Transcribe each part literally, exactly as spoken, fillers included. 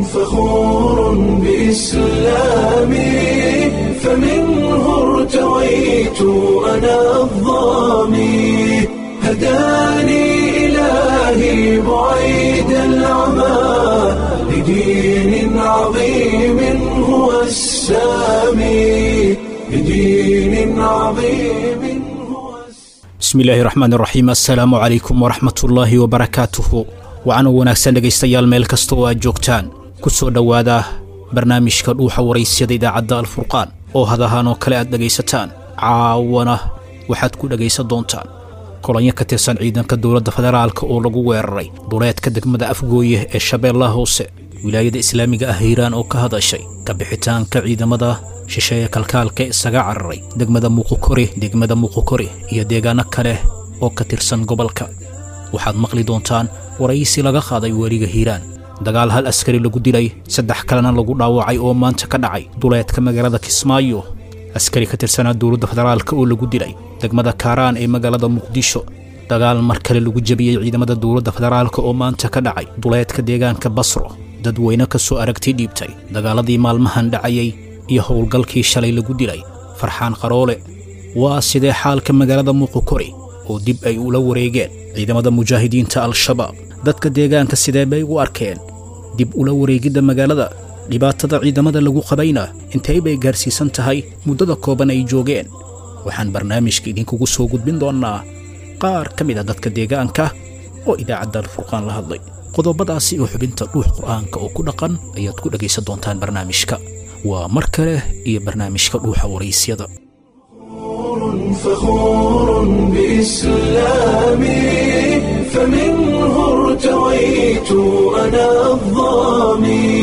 فخور بإسلامي فمنه ارتويت أنا الضامي هداني إلهي بعيد العمى لدين عظيم هو السامي لدين عظيم هو السامي بسم الله الرحمن الرحيم السلام عليكم ورحمة الله وبركاته وعن wanaagsan dhageystayaal meel kasta oo aad joogtaan ku soo dhawaada barnaamijka dhuuxa waraysyada idaacadda Al-Furqaan oo hadahan oo kale aad dhageysataan caawana waxaad ku dhageysan doontaan kolonyo ka tirsan ciidanka dawladda federaalka oo lagu weeraray duleedka degmada Afgooye ee Shabeellaha Hoose wilaayada Islaamiga ah Hiiraan oo ka hadashay ka bixitaanka ciidamada shisheeye kalkaalka isaga cararay degmada Muqokori degmada Muqokori iyo deegaano kale oo ka tirsan gobolka waxaad maqli doontaan waraysi laga qaaday wariga Hiiraan dagaal hal askari lagu dilay saddex kalena lagu dhaawacay oo maanta ka dhacay duleedka magaalada Kismaayo askari ka tirsan dawladda federaalka oo lagu dilay degmada Kaaraan ee magaalada Muqdisho dagaal mar kale lagu jabiyay ciidamada dawladda federaalka oo maanta ka dhacay duleedka deegaanka Basro dadweyne ka soo aragtay dhiibtay dagaaladii maalmahan dhacayay iyo howlgalkii shalay lagu dilay Farxaan Qaroole waa sidee xaalka magaalada Muqokori oo dib ay ula wareegeen ciidamada mujaahidiinta al-shabaab dadka deegaanka sidee bay u arkeen dib ula wareegida magaalada dhibaatada ciidamada lagu qabayna intee bay gaarsiisan tahay muddada kooban ay joogeen waxaan barnaamijka idinkugu soo gudbin doonaa qaar ka mid ah dadka deegaanka oo idaacadda Al-Furqaan la hadlay qodobadaasi oo xubinta dhuux quraanka oo ku dhaqan ayaad ku dhageysan doontaan barnaamijka waa mar kale iyo barnaamijka dhuuxa waraysyada فخور بإسلامي فمنه ارتويت أنا الضامي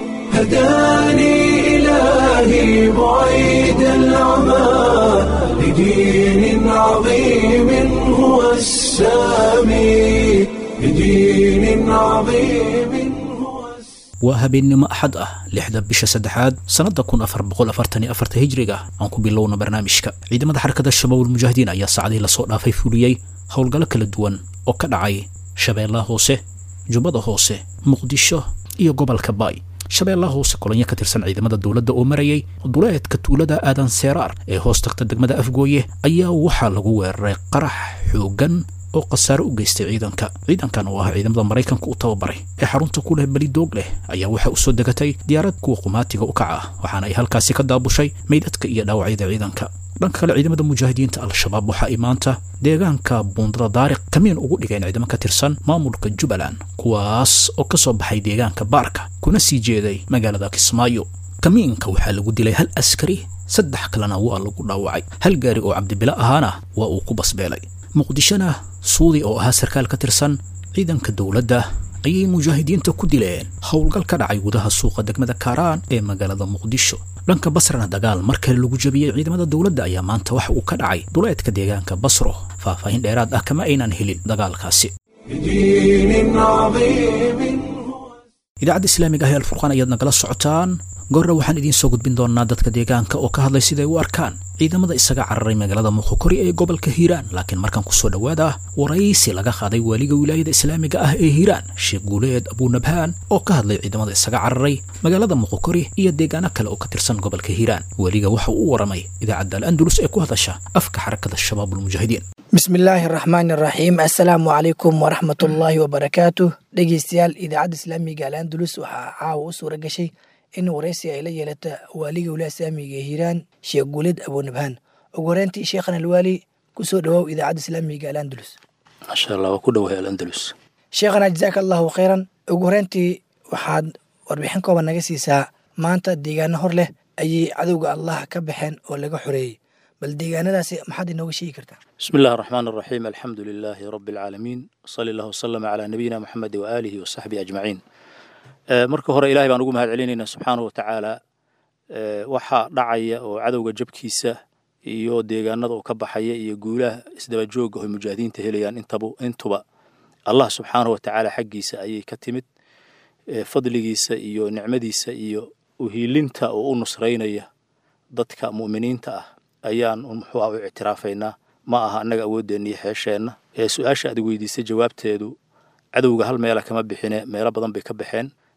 هداني إلهي بعيد العمى لدين عظيم هو السامي لدين عظيم waa habeenimo axad ah lixda bisha saddexaad sanada kun afar boqol afartan iyo afar hijriga aan ku bilowno barnaamijka ciidamada xarakada shabaabul mujaahidiin ayaa saacadii la soo dhaafay fuliyay howlgallo kala duwan oo ka dhacay Shabeellaha Hoose Jubbada Hoose Muqdisho iyo gobolka Baay Shabeellaha Hoose kolonyo ka tirsan ciidamada dawladda oo marayay duleedka tuulada Aadan Seeraar ee hoos tagta degmada Afgooye ayaa waxaa lagu weeraray qarax xoogan oo qasaaro u geystay ciidanka ciidankan oo ah ciidamada Mareykanka u tababaray ee xarunta ku leh Balidoog leh ayaa waxa uu soo degatay diyaarad kuwa qumaatiga u kaca waxaana ay halkaasi ka daabushay meydadka iyo dhaawacyada ciidanka dhanka kale ciidamada mujaahidiinta al-shabaab waxa ay maanta deegaanka Buundada Daariq kamiin ugu dhigeen ciidamada ka tirsan maamulka Jubbaland kuwaas oo ka soo baxay deegaanka Baarka kuna sii jeeday magaalada Kismaayo kamiinka waxaa lagu dilay hal askari saddex kalena waa lagu dhaawacay hal gaari oo Cabdibila ahaana waa uu ku basbeelay Muqdishona suudi oo ah sarkaal ka tirsan ciidanka dawladda ayay mujaahidiinta ku dileen howlgal ka dhacay gudaha suuqa degmada Kaaraan ee magaalada Muqdisho dhanka Basrana dagaal mar kale lagu jabiyay ciidamada dawladda ayaa maanta waxa uu ka dhacay duleedka deegaanka Basro faahfaahin dheeraad ah kama aynan helin dagaalkaasi لدين عظيم idaacadda Islaamiga ah ee Al-Furqaan ayaad nagala socotaan goorna waxaan idin soo gudbin doonaa dadka deegaanka oo ka hadlay sida ay u arkaan ciidamada isaga cararay magaalada Muqokori ee gobolka Hiiraan laakiin markaan ku soo dhawaada waraysi laga qaaday waliga wilaayada Islaamiga ah ee Hiiraan Sheekh Guuleed Abu Nabhaan oo ka hadlay ciidamada isaga cararay magaalada Muqokori iyo deegaano kale oo ka tirsan gobolka Hiiraan waliga waxa uu waramay idaacadda Al-Andalus ee ku hadasha afka xarakada shabaabul mujaahidiin بسم الله الرحمن الرحيم السلام عليكم ورحمة الله وبركاته dhegeystayaal idaacadda Islaamiga Al-Andalus waxa caawa u suura gashay in waraysi ay la yeelata waliga wilaayada Islaamiga Hiiraan Sheekh Guuleed Abu Nabhaan ugu horeyntii sheekhana alwali ku soo dhawow idaacadda Islaamiga Al-Andalus ما شاء الله ku dhawahay Al-Andalus sheekhana jazakallahu khairan ugu horeyntii waxaad warbixin kooban naga siisaa maanta deegaano hor leh ayay cadowga Allah ka baxeen oo laga xoreeyay bal deegaanadaasi maxaad inooga sheegi kartaa بسم الله الرحمن الرحيم الحمد لله رب العالمين صلى الله وسلم على نبينا محمد وآله وصحبه أجمعين marka hore ilaahay baan ugu mahad celinaynaa subxaanahu wa tacaala waxa dhacaya oo cadowga jabkiisa iyo deegaanada oo ka baxaya iyo guulaha isdaba jooga oo mujaahidiinta helayaan intaba intuba Allah subxaanahu wa tacaala xaggiisa ayay ka timid fadligiisa iyo nicmadiisa iyo u hiilinta oo u nusraynaya dadka mu'miniinta ah ayaan muxuu u ictiraafaynaa ma aha annaga awoodeenna iyo xeesheenna ee su'aasha aad weydiisay jawaabteedu cadowga hal meela kama bixine meelo badan bay ka baxeen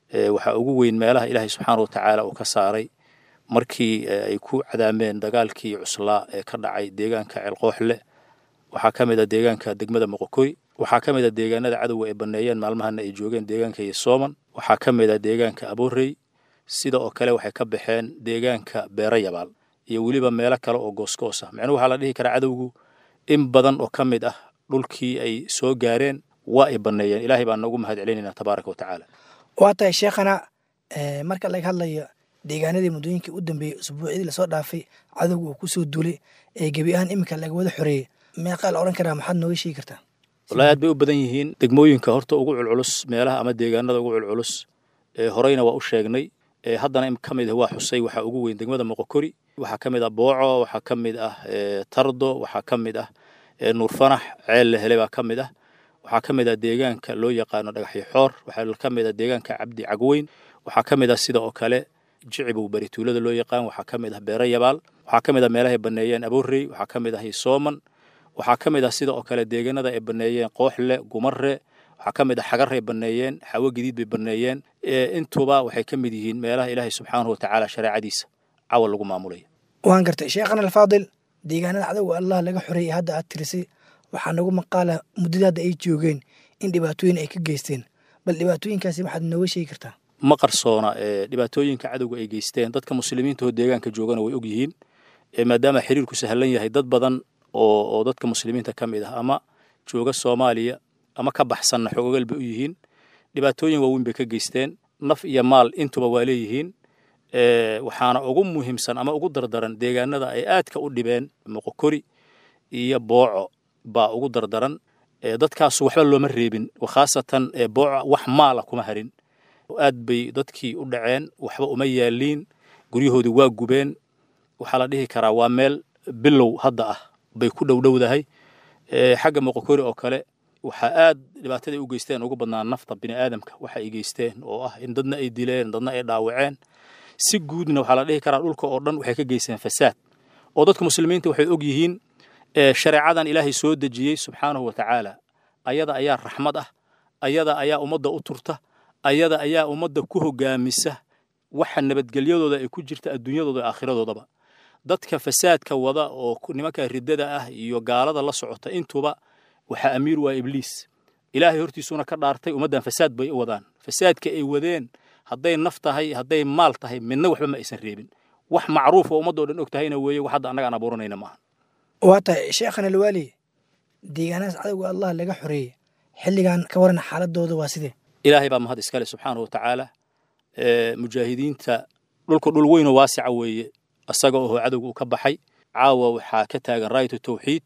waxaa ugu weyn meelaha ilaahay subxaana watacaala uu ka saaray markii ay ku cadaameen dagaalkii cuslaa ee ka dhacay deegaanka ceelqooxle waxaa ka mid a deegaanka degmada moqokoy waxaa ka mid a deegaanada cadowga ay banneeyeen maalmahana ay joogeen deegaanka yesooman waxaa ka mid a deegaanka aboorey sida oo kale waxay ka baxeen deegaanka beero yabaal iyo weliba meelo kale oo goosgoos ah macnuhu waxaa la dhihi karaa cadowgu in badan oo ka mid ah dhulkii ay soo gaareen waa ay banneeyeen ilaahay baan noogu mahad celinaynaa tabaaraka watacaala waa tahay sheekhana marka laga hadlayo deegaanadii muddooyinkii u dambeeyey usbuucyadii lasoo dhaafay cadowga uu ku soo duulay ee gebi ahaan iminka laga wada xoreeyey meeqaa la odhan karaa maxaad nooga sheegi kartaa wallahi aad bay u badan yihiin degmooyinka horta ugu culculus meelaha ama deegaanada ugu culculus ee horeyna waa u sheegnay ee haddana in ka mid ah waa xusay waxaa ugu weyn degmada moqokori waxaa ka mid ah booco waxaa ka mid ah tardo waxaa ka mid ah nuur fanax ceel la helay baa ka mid ah waxaa ka mid ah deegaanka loo yaqaano dhagaxyo xoor waxaa ka mid ah deegaanka cabdi cagweyn waxaa ka mid ah sida oo kale jicibow barituulada loo yaqaan waxaa ka mid ah beero yabaal waxaa ka mid ah meelahay banneeyeen aboorey waxaa ka mid ah yesooman waxaa ka mid ah sida oo kale deegaanada ay banneeyeen qooxle gumare waxaa ka mid ah xagaray banneeyeen xawo gadiid bay banneeyeen intuba waxay ka mid yihiin meelaha ilaahay subxaanahu watacaala shareecadiisa cawal lagu maamulaya waan gartay sheekhana alfaadil deegaanada cadowga allah laga xoreeyey hadda aad tirisay waxaa nagu maqaala muddada hadda ay joogeen in dhibaatooyin ay ka geysteen bal dhibaatooyinkaasi waxaad nooga sheegi kartaa ma qarsoona dhibaatooyinka cadowga ay geysteen dadka muslimiinta oo deegaanka joogana way og yihiin maadaama xiriirku sahlan yahay dad badan oo oo dadka muslimiinta ka mid ah ama jooga Soomaaliya ama ka baxsanna xogogal bay u yihiin dhibaatooyin waaweyn bay ka geysteen naf iyo maal intuba waa leeyihiin ee waxaana ugu muhiimsan ama ugu dardaran deegaanada ay aadka u dhibeen moqokori iyo booco baa ugu dardaran ee dadkaas waxba looma reebin khaasatan ee booco wax maal kuma harin aad bay dadkii u dhaceen waxba uma yaaliin guryahoodii waa gubeen waxaa la dhihi karaa waa meel bilow hadda ah bay ku dhowdhowdahay ee xagga moqokori oo kale waxa aad dhibaatada u geysteen ugu badnaan nafta bini aadamka waxa ay geysteen oo ah in dadna ay dileen dadna ay dhaawaceen si guudna waxa la dhihi karaa dhulka oo dhan waxay ka geysteen fasaad oo dadka muslimiinta waxay og yihiin ee shariicadan ilaahay soo dejiyay subxaanahu wa ta'ala ayada ayaa raxmad ah ayada ayaa ummadda u turta ayada ayaa ummadda ku hogaamisa waxa nabadgelyadooda ay ku jirta adduunyadooda aakhiradooda dadka fasaadka wada oo nimanka ridada ah iyo gaalada la socota intuba waxa amiir waa ibliis ilaahay hortiisuna ka dhaartay ummadan fasaad bay u wadaan fasaadka ay wadeen haday naf tahay haday maal tahay midna waxba ma aysan reebin wax macruuf oo ummadoo dhan og tahayna weeye wax hadda anaga aan abuuranayna maaha waata sheekhana alwali deegaanaas cadowga allah laga xoreeyey xilligan ka waran xaaladooda waa sidee ilaahay baa mahad iskale subxaanahu wa ta'ala ee mujaahidiinta dhulka dhul weyn oo waasica weeye asaga oo cadowga ka baxay caawa waxa ka taagan raayatu tawxiid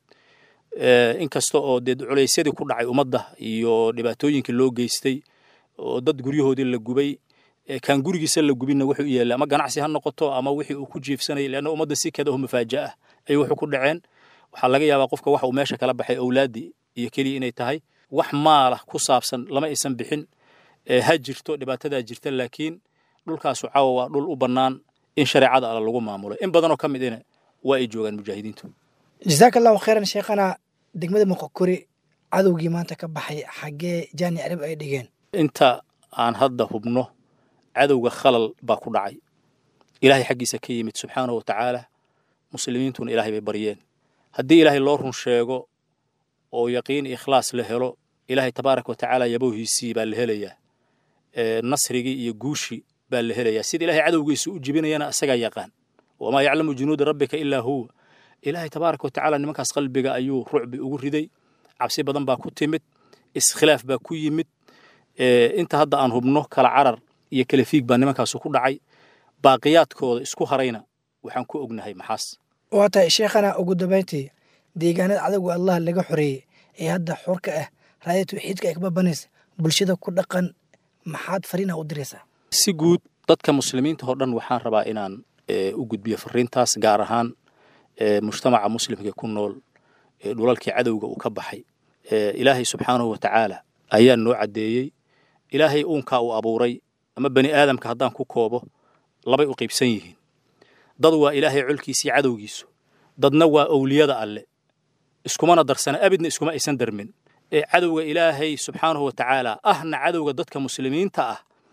in kasta oo dad culaysyadii ku dhacay ummadda iyo dhibaatooyinkii loo geystay oo dad guryahoodii la gubay kan gurigiisa la gubinna wuxuu yeelay ama ganacsi ha noqoto ama wixii uu ku jiifsanay leena ummadda si kada oo mafaaji'a ay wuxuu ku dhaceen waxa laga yaabaa qofka waxa uu meesha kala baxay awlaadi iyo kaliya inay tahay wax maal ku saabsan lama aysan bixin ha jirto dhibaatada jirta laakiin dhulkaas caawa waa dhul u banaan in shariicada alla lagu maamulo in badan oo kamid ina waa ay joogan mujaahidiintu jazakallahu khairan sheekhana degmada moqokori cadowgii maanta ka baxay xagee jaani arab ay dhigeen inta aan hadda hubno cadowga khalal baa ku dhacay ilaahay xaqiisa ka yimid subxaanahu wa ta'ala muslimiintuna ilaahay bay bariyeen haddii ilaahay loo run sheego oo yaqiin ikhlaas la helo ilaahay tabaaraka wa ta'ala yaboohiisii baa la helayaa ee nasrigi iyo guushi baa la helayaa sida ilaahay cadowgiisa u jibinayana asaga yaqaan wama ya'lamu junuud rabbika illa huwa ilaahay tabaaraka wa ta'ala nimankaas qalbiga ayuu ruucbi ugu riday cabsi badan baa ku timid iskhilaaf baa ku yimid ee inta hadda aan hubno kala carar iyo kala fiig baa nimankaas ku dhacay baaqiyaadkooda isku harayna waxaan ku ognahay maxaas waata sheekhana ugu dabayntii deegaanada cadowga allah laga xoreeyey ee hadda xurka ah raayada tawxiidka ay ka babanaysa bulshada ku dhaqan maxaad fariina u diraysaa si guud dadka muslimiinta oo dhan waxaan rabaa inaan u gudbiyo fariintaas gaar ahaan mujtamaca muslimka ku nool ee dhulalkii cadowga uu ka baxay ilaahay subxaanahu wa ta'ala ayaa noo cadeeyay ilaahay uunka uu abuuray ama bani aadamka haddaan ku koobo labay u qaybsan yihiin dad waa ilaahay culkiisii cadowgiisu dadna waa awliyada alle iskumana darsana abidna iskuma aysan darmin ee cadowga ilaahay subxaanahu wa ta'ala ahna cadowga dadka muslimiinta ah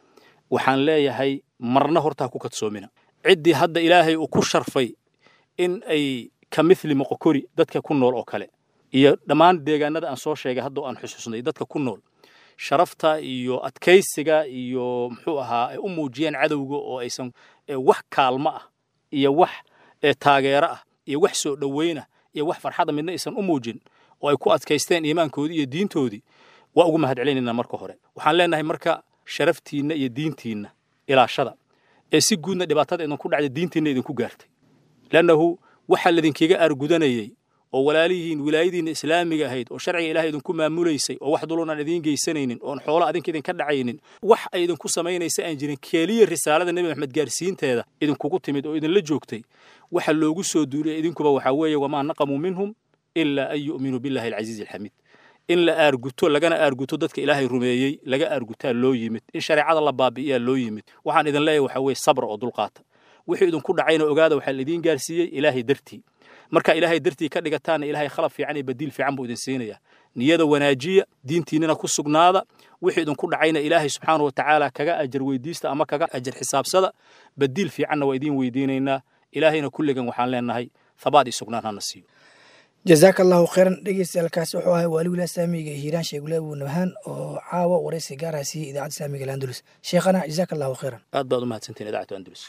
waxaan leeyahay marna hortaa ku kadsoomina ciddii hadda ilaahay uu ku sharfay in ay ka mithli moqokori dadka ku nool oo kale iyo dhammaan deegaanada aan soo sheegay hadda aan xusuusnay dadka ku nool sharafta iyo adkaysiga iyo muxuu ahaa ay u muujiyeen cadowga oo aysan wax kaalmo ah iyo wax taageero ah iyo wax soo dhaweyn ah iyo wax farxad midna aysan u muujin oo ay ku adkaysteen iimaankoodii iyo diintoodii waa ugu mahadcelinayna marka hore waxaan leenahay marka sharaftiina iyo diintiina ilaashada ee si guudna dhibaatada idin ku dhacday diintiina idin ku gaartay lanahu waxa ladinkiga argudanayay oo walaalihiin wilaayadiina islaamiga ahayd oo sharciga ilaahay idinku maamuleysay oo wax dulunaan idin geysanaynin oo xoolo adinka idin ka dhacaynin wax ay idinku samaynaysa aan jirin kaliya risaalada nabi maxamed gaarsiinteeda idinkugu timid oo idin la joogtay waxa loogu soo duuliyay idinkuba waxa weeye wama naqamu minhum illa ay yu'minu billahi al-aziz al-hamid in la aarguto lagana aarguto dadka ilaahay rumeeyay laga aargutaa loo yimid in shariicada la baabi'iyaa loo yimid waxaan idin leeyahay waxa weeye sabr oo dulqaata wixii idinku dhacayna ogaada waxa la idin gaarsiiyay ilaahay dartii marka ilaahay dartii ka dhigataan ilaahay khalaf fiican iyo badiil fiican buu idin siinaya niyada wanaajiya diintiinana ku sugnaada wixii idinku dhacayna ilaahay subxaanahu wa tacaala kaga ajar weydiista ama kaga ajar xisaabsada badiil fiicanna waa idin weydiinaynaa ilaahayna kulligan waxaan leenahay thabaat iyo sugnaan hana siiyo jazaaka allahu khayran dhegeystayaaalkaasi wuxuu ahay waali wilaaya islaamiga hiiraan sheekh gulaab nabahaan oo caawa waraysi gaar ah siiyey idaacadda islaamiga al-andalus sheekhana jazaaka allahu khayran aad baad u mahadsantihiin idaacadda andalus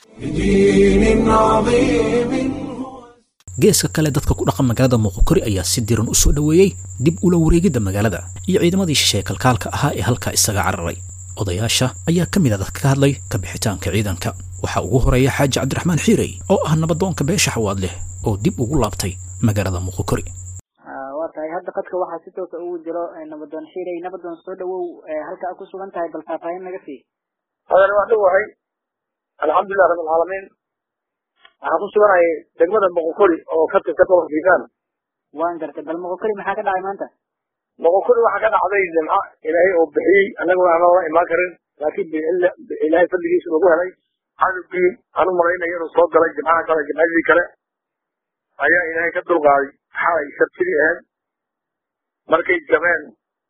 بدين عظيم geeska kale dadka ku dhaqan magaalada Moqokori ayaa si diran u soo dhaweeyay dib ula wareegida magaalada iyo ciidamadii shisheeye kalkaalka ahaa ee halka isaga cararay odayaasha ayaa ka mid ah dadka ka hadlay ka bixitaanka ciidanka waxa ugu horeeya xaaji Cabdiraxmaan Xiiray oo ah nabadoonka beesha xawaad leh oo dib ugu laabtay magaalada Moqokori waa tahay hadda qadka waxa si toos ah ugu jiro nabadoon Xiiray nabadoon soo dhawow halka ku sugan tahay bal faahfaahin naga sii هذا واحد وحي الحمد لله رب العالمين waxaan ku suganahay degmada Moqokori oo ka tirsan gobolka Hiiraan waan gartay bal Moqokori maxaa ka dhacay maanta Moqokori waxa ka dhacday jimca ilaahay oo bixiyay anagu aan la imaan karin laakiin ilaahay fadligiisa lagu helay xalqii aanu maraynay inuu soo galay jimcaha kale jimcadii kale ayaa ilaahay ka dulqaaday xalay sabtidii ahayd markay jabeen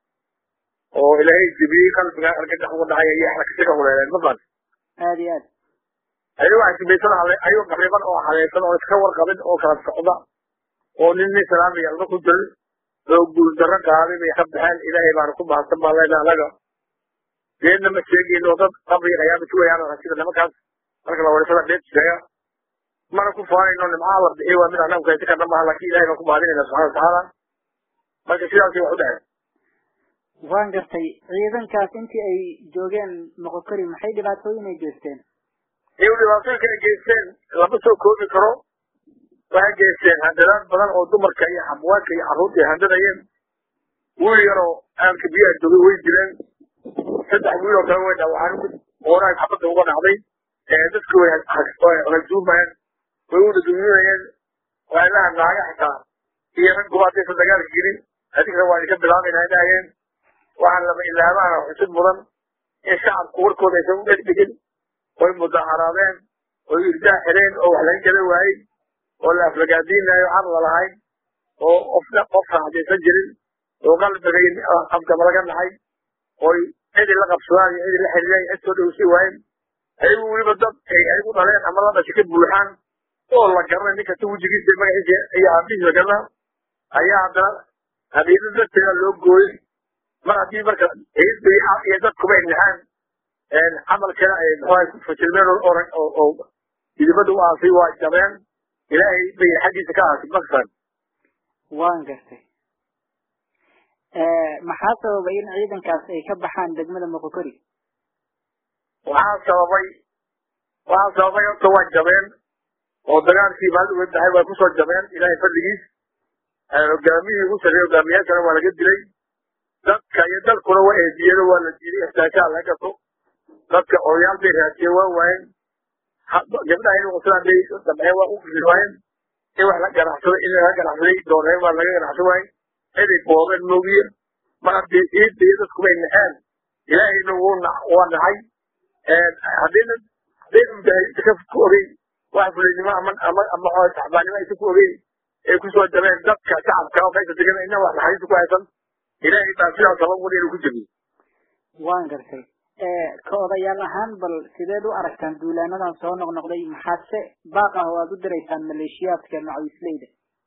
oo ilaahay jibiyey qalbiga argagax uga dhacay iyo xalaqsiga huleeleen ma baan aad iyo aad ayuu wax jibaysan ayuu qariban oo xaleesan oo iska warqabin oo kala socda oo nin nin salaamay alba ku jil oo guul darro qaaday bay ka baxeen ilaahay baan ku baahsan baa leeyahay anaga geedna ma sheegin oo dad qabri ayaa mid weeyaan oo sida nimankaas marka la wareysada dheed sheega mana ku faanayno nimca la bixiyay waa mid anagu ka kana ma laakiin ilaahay baan ku baahdanayna subhanahu wa ta'ala marka sidaas ay wax u dhacay waan gartay ciidankaas intii ay joogeen Moqokori maxay dhibaatooyin ay geysteen iyo dhibaatooyinka ay geysteen lama soo koobi karo waxay geysteen handadaad badan oo dumarka iyo xabwaadka iyo carruurta handadayeen wiil yaroo aanka biyaha joogay way dileen saddex wiil oo kale way dhaawaceen ooraag xabadda uga dhacday dadku way hagsuumayeen way u dhadumiyeen waalaha naaga xitaa iyo rag gubaataysa dagaalka gelin adiga waa idinka bilaabayna idhaaheen waxaan lama ilaabaana xusud mudan in shacabku warkooda aysan u dhegdhegin way mudaharaadeen way irjaa xireen oo wax laga gala waayey oo la aflagaadiinayo car lalahayn oo qofna qof raacdaysan jirin oo qalbiga afka laga dhacay oy cidi la qabsadaan iyo cidi la xiriireen cid soo dhowsi waayeen ayagu weliba dad ay u dhaleen ama la dhashay ka buuxaan oo la garanay ninka si wejigiisa magaciisa iyo aabihiisa la garanaa ayaa haddana habeena darteeda loo gooyey mar haddii marka ciidda iyo dadkuba ay naxaan camalkana ay muxuu ku fashilmeen oo idibada u aasay waa jabeen ilaahay bay xaggiisa ka aasay maksan waan gartay maxaa sababay in ciidankaas ay ka baxaan degmada Moqokori waxaa sababay waxaa sababay horta waa jabeen oo dagaalkii maalin uga dahay waa kusoo jabeen ilaahay fadligiis hogaamiyihii ugu sarreeya hogaamiyaashana waa laga dilay dadka iyo dalkuna waa eediyeen waa la diiday istaashaa laga gato dadka odayaal bay raadiyeen waa waayeen gabdhaha inuu qoslaan bay damceen waa u geli waayeen in wax la ganacsado in laga ganacsaday dooneen waa laga ganacsan waayey ciday boobeen moogiye mar haddii ciidda iyo dadku bay naxeen ilaahayna wuu waa naxay haddayna haddayna mujaahidiinta ka ku ogey wax fulaynimo ama ama ama saxbaanimo aysan ku ogeyn ay kusoo jabeen dadka shacabka oo meesha degan ina wax naxariista ku haysan ilaahay baa sidaa sabab wada inuu ku jabiyo waan gartay koodayaal ahaan bal sideed u aragtaan duulaanadan soo noqnoqday maxaase baaq ah oo aad u diraysaan maleeshiyaadka macawisleyda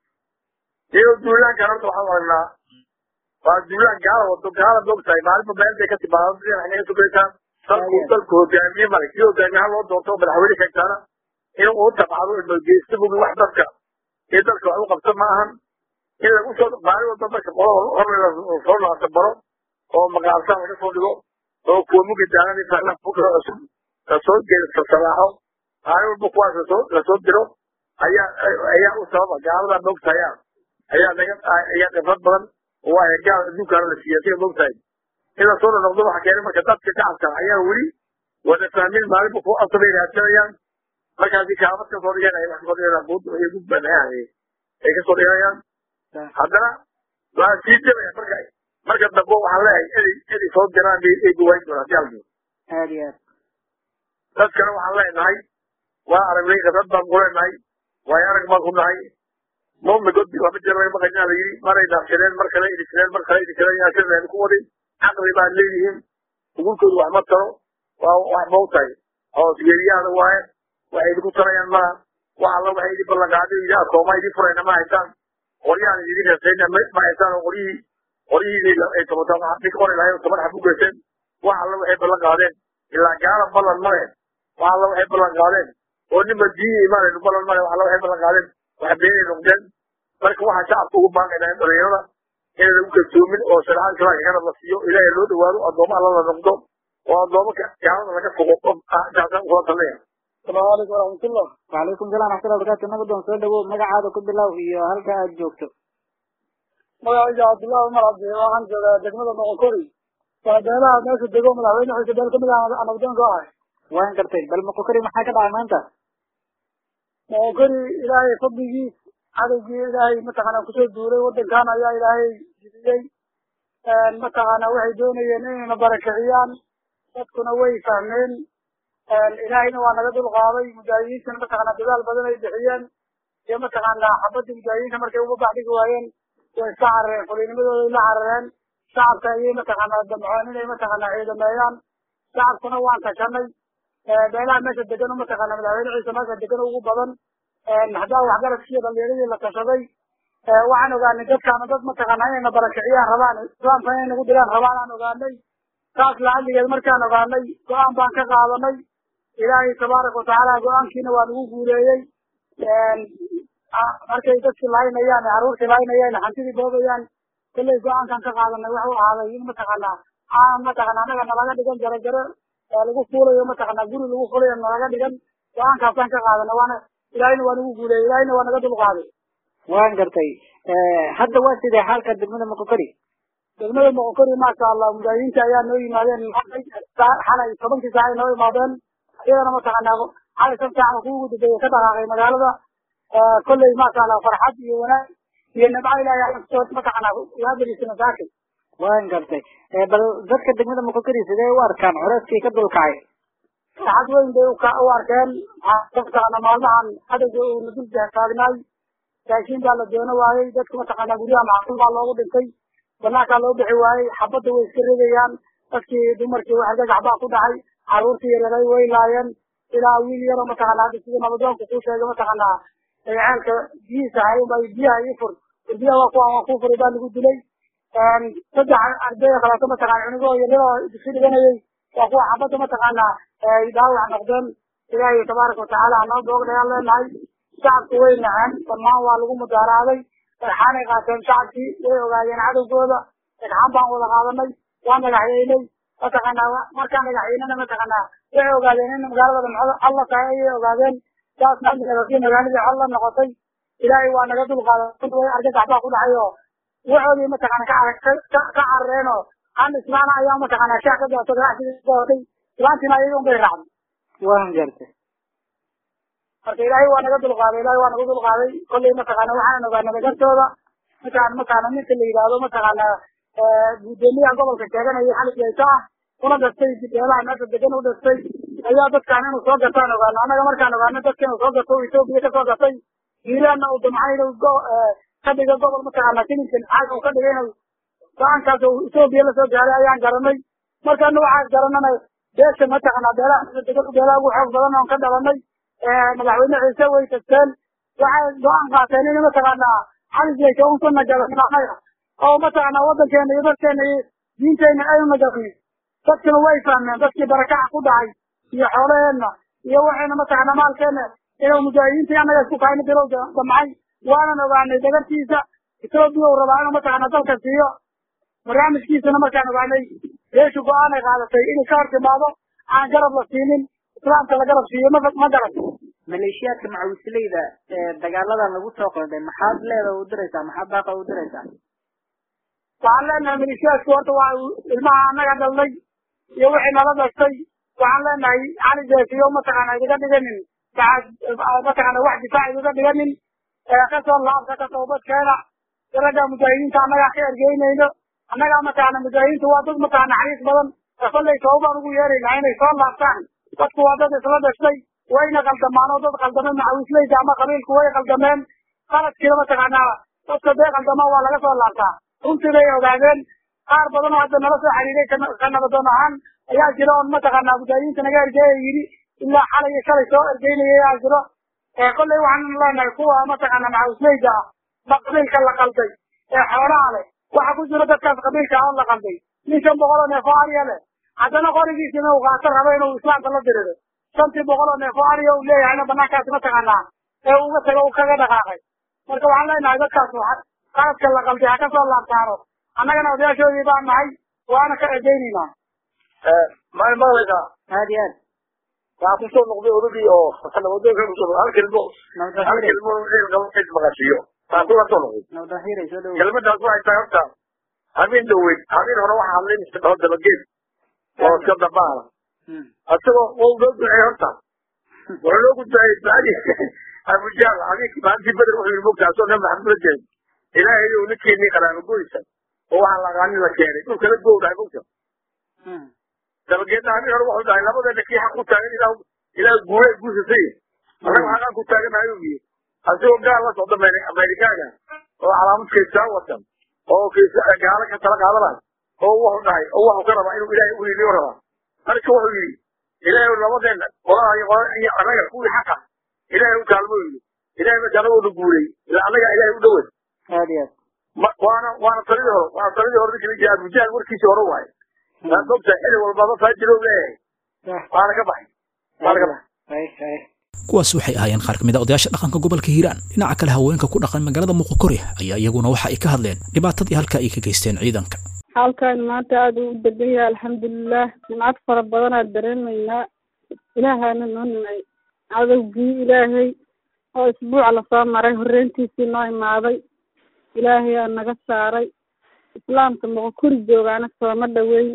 iyo duulaankan horta waxaan aragnaa waa duulaan gaala wado gaala moogtahay maalinba meel bay ka timaado inaga sugaysaa dalku dalku hogaamiye male kii hogaamiyaha loo doorto madaxweyne sheegtaana inuu u tabcado ilmageysta bugi wax dadka iyo dalka wax u qabta ma ahan in lagu soo maalin walba marka qolo hor soo laasa baro oo maqaalsan laga soo dhigo oo kuwa mugi daanani fahlan fukra cusub lasoo geeda salaaxo maalin walba kuwaas lasoo lasoo diro ayaa ayaa u sababa gaalada moogtahay ayaa naga ayaa khibrad badan oo waa gaal adduunkaana la siiyay sida moogtahay in lasoo noqdo waxa keenay marka dadka shacabka ayaa weli wada fahmin maalinba ku asabay raadsanayaan markaasi kaabad ka soo dhigan ay wax soo dhigan buud ay ugu banaahay ay ka soo dhiganayaan haddana waa sii jabaya marka marka dambe waxaa leeyahay inay inay soo diraan bay ay guwayn doonaan jaalku aad iyo aad dadkana waxaan leenahay waa aragnay khibrad baan ku leenahay waayo arag baan ku nahay moomna godbi lama jiro maqaynaa la yidhi maray daafsadeen mar kale idhisadeen mar kale idhisadeen yaa sideen ku waday caqli baad leeyihiin ugulkoodu wax ma taro waa wax moogtahay hoosgeeliyaada waaye waxay idinku tarayaan maa wax alla waxay idin ballanqaaday idin akooma idin furayna ma haysaan qoryaan idin reesayna ma haysaan oo qoryihii qoryihii ay tobataa mid qori lahayd oo toban xab u geyseen wax alla waxay ballan qaadeen ilaa gaala ballan male wax alla waxay ballan qaadeen oo ninba diini imaanaynu ballan male wax alla waxay ballan qaadeen wax beenay noqdeen marka waxaa shacabka ugu baaqaynaa dhalinyarada inay lagu kalsoomin oo sharaxada islaamka garab la siiyo ilaahay loo dhawaado addooma alla la noqdo oo addooma gaalada laga fogo saasaan kula talnaya السلام عليكم ورحمة الله. وعليكم السلام ورحمة الله وبركاته. نبدأ نسول دو مقعد كل الله iyo halka aad joogto. magaciisa Cabdullaahi Umar Cabdi waxaan joogaa degmada Moqokori. Saadaalaha meesha dego madaxweyne xisbi dalka mid ah anabdan ka ah. waan gartay bal Moqokori maxaa ka dhacay maanta? Moqokori ilaahay fadligiis cadowgii ilaahay mataqaana kusoo duulay wadankan ayaa ilaahay jidiyay een mataqaana waxay doonayeen inay barakiciyaan dadkuna way fahmeen ilaahayna waa naga dul qaaday mujaahidiintan mataqaana dadaal badan ay bixiyeen iyo mataqaana xabadii mujaahidiinta markay uga baxdhigi waayeen way iska carareen fuliinimadooda la carareen shacabka ayay mataqaana damcoon inay mataqaana ciidameeyaan shacabkuna waan tashanay beelaha meesha degan mataqaana madaxweyne ciise meesha degan ugu badan haddaa waxgaradkiiyo dhallinyaradii la tashaday waxaan ogaanay dadkaana dad mataqaana inayna barakiciyaan rabaan islaamka inay nagu diraan rabaan aan ogaanay taas lacaligeed markaan ogaanay go-aan baan ka qaadanay ilaahay tabaaraka watacaala go-aankiina waa nagu guuleeyey markay dadkii lahaynayaan caruurtii lahaynayaan hantidii boobayaan kolley go-aankan ka qaadanay wuxuu ahaaday in mataqaana aan mataqaana anaga nalaga dhigan jaro jaro lagu fuulayo mataqaana guri lagu fulayo nalaga dhigan go-aankaasaan ka qaadanay waana ilaahayna waa nagu guuleeyey ilaahayna waa naga dulqaaday waan gartay hadda waa sidee xaalka degmada Moqokori degmada Moqokori maasha Allah mujaahidiinta ayaa noo yimaadeen xalay tobankii saac ay noo yimaadeen iyadana mataqaana xalay shan saac kuugu dambeeyey ka dhaqaaqay magaalada kolley maasha Allah farxad iyo wanaag iyo nabca ilaahay soo mataqaana yaa bariisana saakay waan gartay bal dadka degmada Moqokori sidee u arkaan cureyskii ka dulkacay farxad weyn bay u arkeen mataqaana maalmahan adayga uu nadul taagnaay laakiin baa la doono waayey dadka mataqaana guryaha macquul baa loogu dhintay banaankaa loo bixi waayey xabadda way iska ridayaan dadkii dumarkii wax gagax baa ku dhacay caruurtii yareeray way laayeen ilaa wiil yaroo mataqaana hadda sida nabadoonku kuu sheegay mataqaana ceelka biyihiisa hayn bay biyaha ii fur biyaha waa kuwa waa kuu furay baa lagu dilay saddex arday kaleeto mataqaana cunugoo yaryaroo dugsi dhiganayay waa kuwa xabadda mataqaana ay dhaawac noqdeen ilaahay tabaaraka watacaala hanoo boogdhayaan leenahay shacabku way naceen dhammaan waa lagu mudaaraaday dhagxaanay qaateen shacabkii way ogaadeen cadowgooda dhagxaan baan wada qaadanay waa dhagaxyeynay mataqaana markaan dhagaxyeynana mataqaana waxay ogaadeen in magaalada dhamcada alla tahay ayay ogaadeen saasna magaaladii magaaladii col la noqotay ilaahay waa naga dulqaaday way argagax baa ku dhacay oo waxoodii mataqaana ka ka carareen oo aan islaana ayaa mataqaana shaah ka daato ganacsigii dootay islaantiina ayaga un bay raacday waan gartay marka ilaahay waa naga dulqaaday ilaahay waa naga dulqaaday kolley mataqaana waxaan ogaanay gartooda mataqaana mataqaana ninka la yidhaahdo mataqaana gudoomiyaha gobolka sheeganaya xalig yayta ah una dhastay beelaha meesha degan u dhastay ayaa dadkaan inuu soo gataan ogaano annaga markaan ogaano dadka inuu soo gato etoobiya ka soo gatay hiiraanna uu damcay inuu ka dhigo gobol mataqaana filinkan xaaga uu ka dhigay inuu go-aankaas uu etoobiya lasoo gaaray ayaan garanay markaana waxaan garanana beesha mataqaanaa beelaha beelaha ugu xoog badan oon ka dhalanay madaxweyne ciise way tagteen waxay go-aan qaateen in mataqaanaa cali jeesha un kuna galan anaga oo mataqaanaa waddankeena iyo dadkeena iyo diinteena aynu naganin dadkina way fahmeen dadkii barakaca ku dhacay iyo xoolaheenna iyo waxayna mataqaanaa maalkeena inuu mujaahidiintii annaga isku kaayna bilow damcay waanan ogaanay dagartiisa etoobiya uu rabaa inuu mataqaanaa dalka siiyo barnaamijkiisana markaan ogaanay beeshu go-aan ay qaadatay inay ka hor timaado aan garab la siinin islaamka la garab siiyo ma ma garan maleeshiyaadka macawisleyda ee dagaaladan lagu soo qaaday maxaad leeda u diraysaa maxaad baaqa u diraysaa waxaan leenahay maleeshiyaadku horta waa ilmaha annaga dhalnay iyo wixii nala dhashtay waxaan leenahay cali jeesiyo mataqaana idiga dhiganin mataqaana wax difaac idiga dhiganin kasoo laabta ka toobadkeena ragga mujaahidiinta annagaa ka ergeynayno annagaa mataqaana mujaahidiintu waa dad mataqaana xariis badan kollay toobaan ugu yeeraynaa inay soo laabtaan dadku waa dad isla dhashtay wayna qaldamaan oo dad qaldameen macawisleyda ama qabiilku way qaldameen qaladkiina mataqaanaa dadka dee qaldamaan waa laga soo laabtaa runtii bay ogaadeen qaar badan oo hadda nala soo xiriiray ka nabadoon ahaan ayaa jira oon mataqaanaa mujaahidiinta naga ergeeya yidhi ilaa xalay iyo shalay soo ergeynaya ayaa jiro kollay waxaan leenahay kuwa mataqaanaa macawisleyda ah ba qabiilka la qalday ee xoolaha leh waxa ku jira dadkaas qabiilka ah oo la qalday nin shan boqol oo neef oo ariya leh haddana qorigiisa inuu qaato rabo inuu islaamka la dirido shantii boqol oo neef oo ariya uu leeyahayna banaankaasi mataqaanaa ee uga tago u kaga dhaqaaqay marka waxaan leenahay dadkaas qaladka la qalday ha ka soo laabtaano annagana odayaashoodii baan nahay waana ka ergeynaynaa maay maqlaysaa aad iyo aad waxaa kusoo noqday odagii oo nabadoonka kusoo noqday hal kelmo hal kelmo cid maqashiyo taa kula soo noqday nabadaxiiray soo dhawo kelmadaas waxay tahay horta habeen dhaweyd habeen hore waxaa hadlay mise dhaho dabageed oo iska dambaala asagoo wau loo duceey horta wuxuu loo gudbaayay bacdi abujaal habeenkii maalintii beder wuxuu yidhi mogta asoo nabi maxamed la jeed ilaahay ou ninkeennii qalaano goysa oo waxaan laqaanin la keenay dhulka la gowdhahay mogta dabageedna habeen hore wuxuu dhahay labadeena kii xaq ku taagan ilaa ilaa guure guusasay annaga xaqaan ku taaganahay uu yidhi asagoo gaal la socda amerikaaga oo calaamad kaystaa watan oo gaalo ka tala qaadanayo oo wuxuu dhahay oo wuxuu ka rabaa inuu ilaahay u hiliyo rabaa marka wuxuu yidhi ilaahay labadeena qolaha iyo qolaa iyo annaga kuwii xaqa ilaahay u kaalmo yidhi ilaahay marka anagoo na guulay ilaa annaga ilaahay u dhawey aad iyo aad waana waana talidii hore waana talidii hore ninka lijaa abujaal warkiisii hore waaye taas ogtahay xili walbaba faajiro leeyahay waana ka baxay waana ka baxay kuwaas waxay ahaayeen qaar ka mid a odayaasha dhaqanka gobolka hiiraan dhinaca kale haweenka ku dhaqan magaalada muqokori ayaa iyaguna waxa ay ka hadleen dhibaatadii halka ay ka geysteen ciidanka halkan maanta aada u degan yahay alxamdulilah nimcad fara badanaa dareemaynaa ilaahaana noo nimay cadowgii ilaahay oo isbuuca lasoo maray horreyntiisii noo imaaday ilaahay aa naga saaray islaamka muqokori joogaana sooma dhaweyn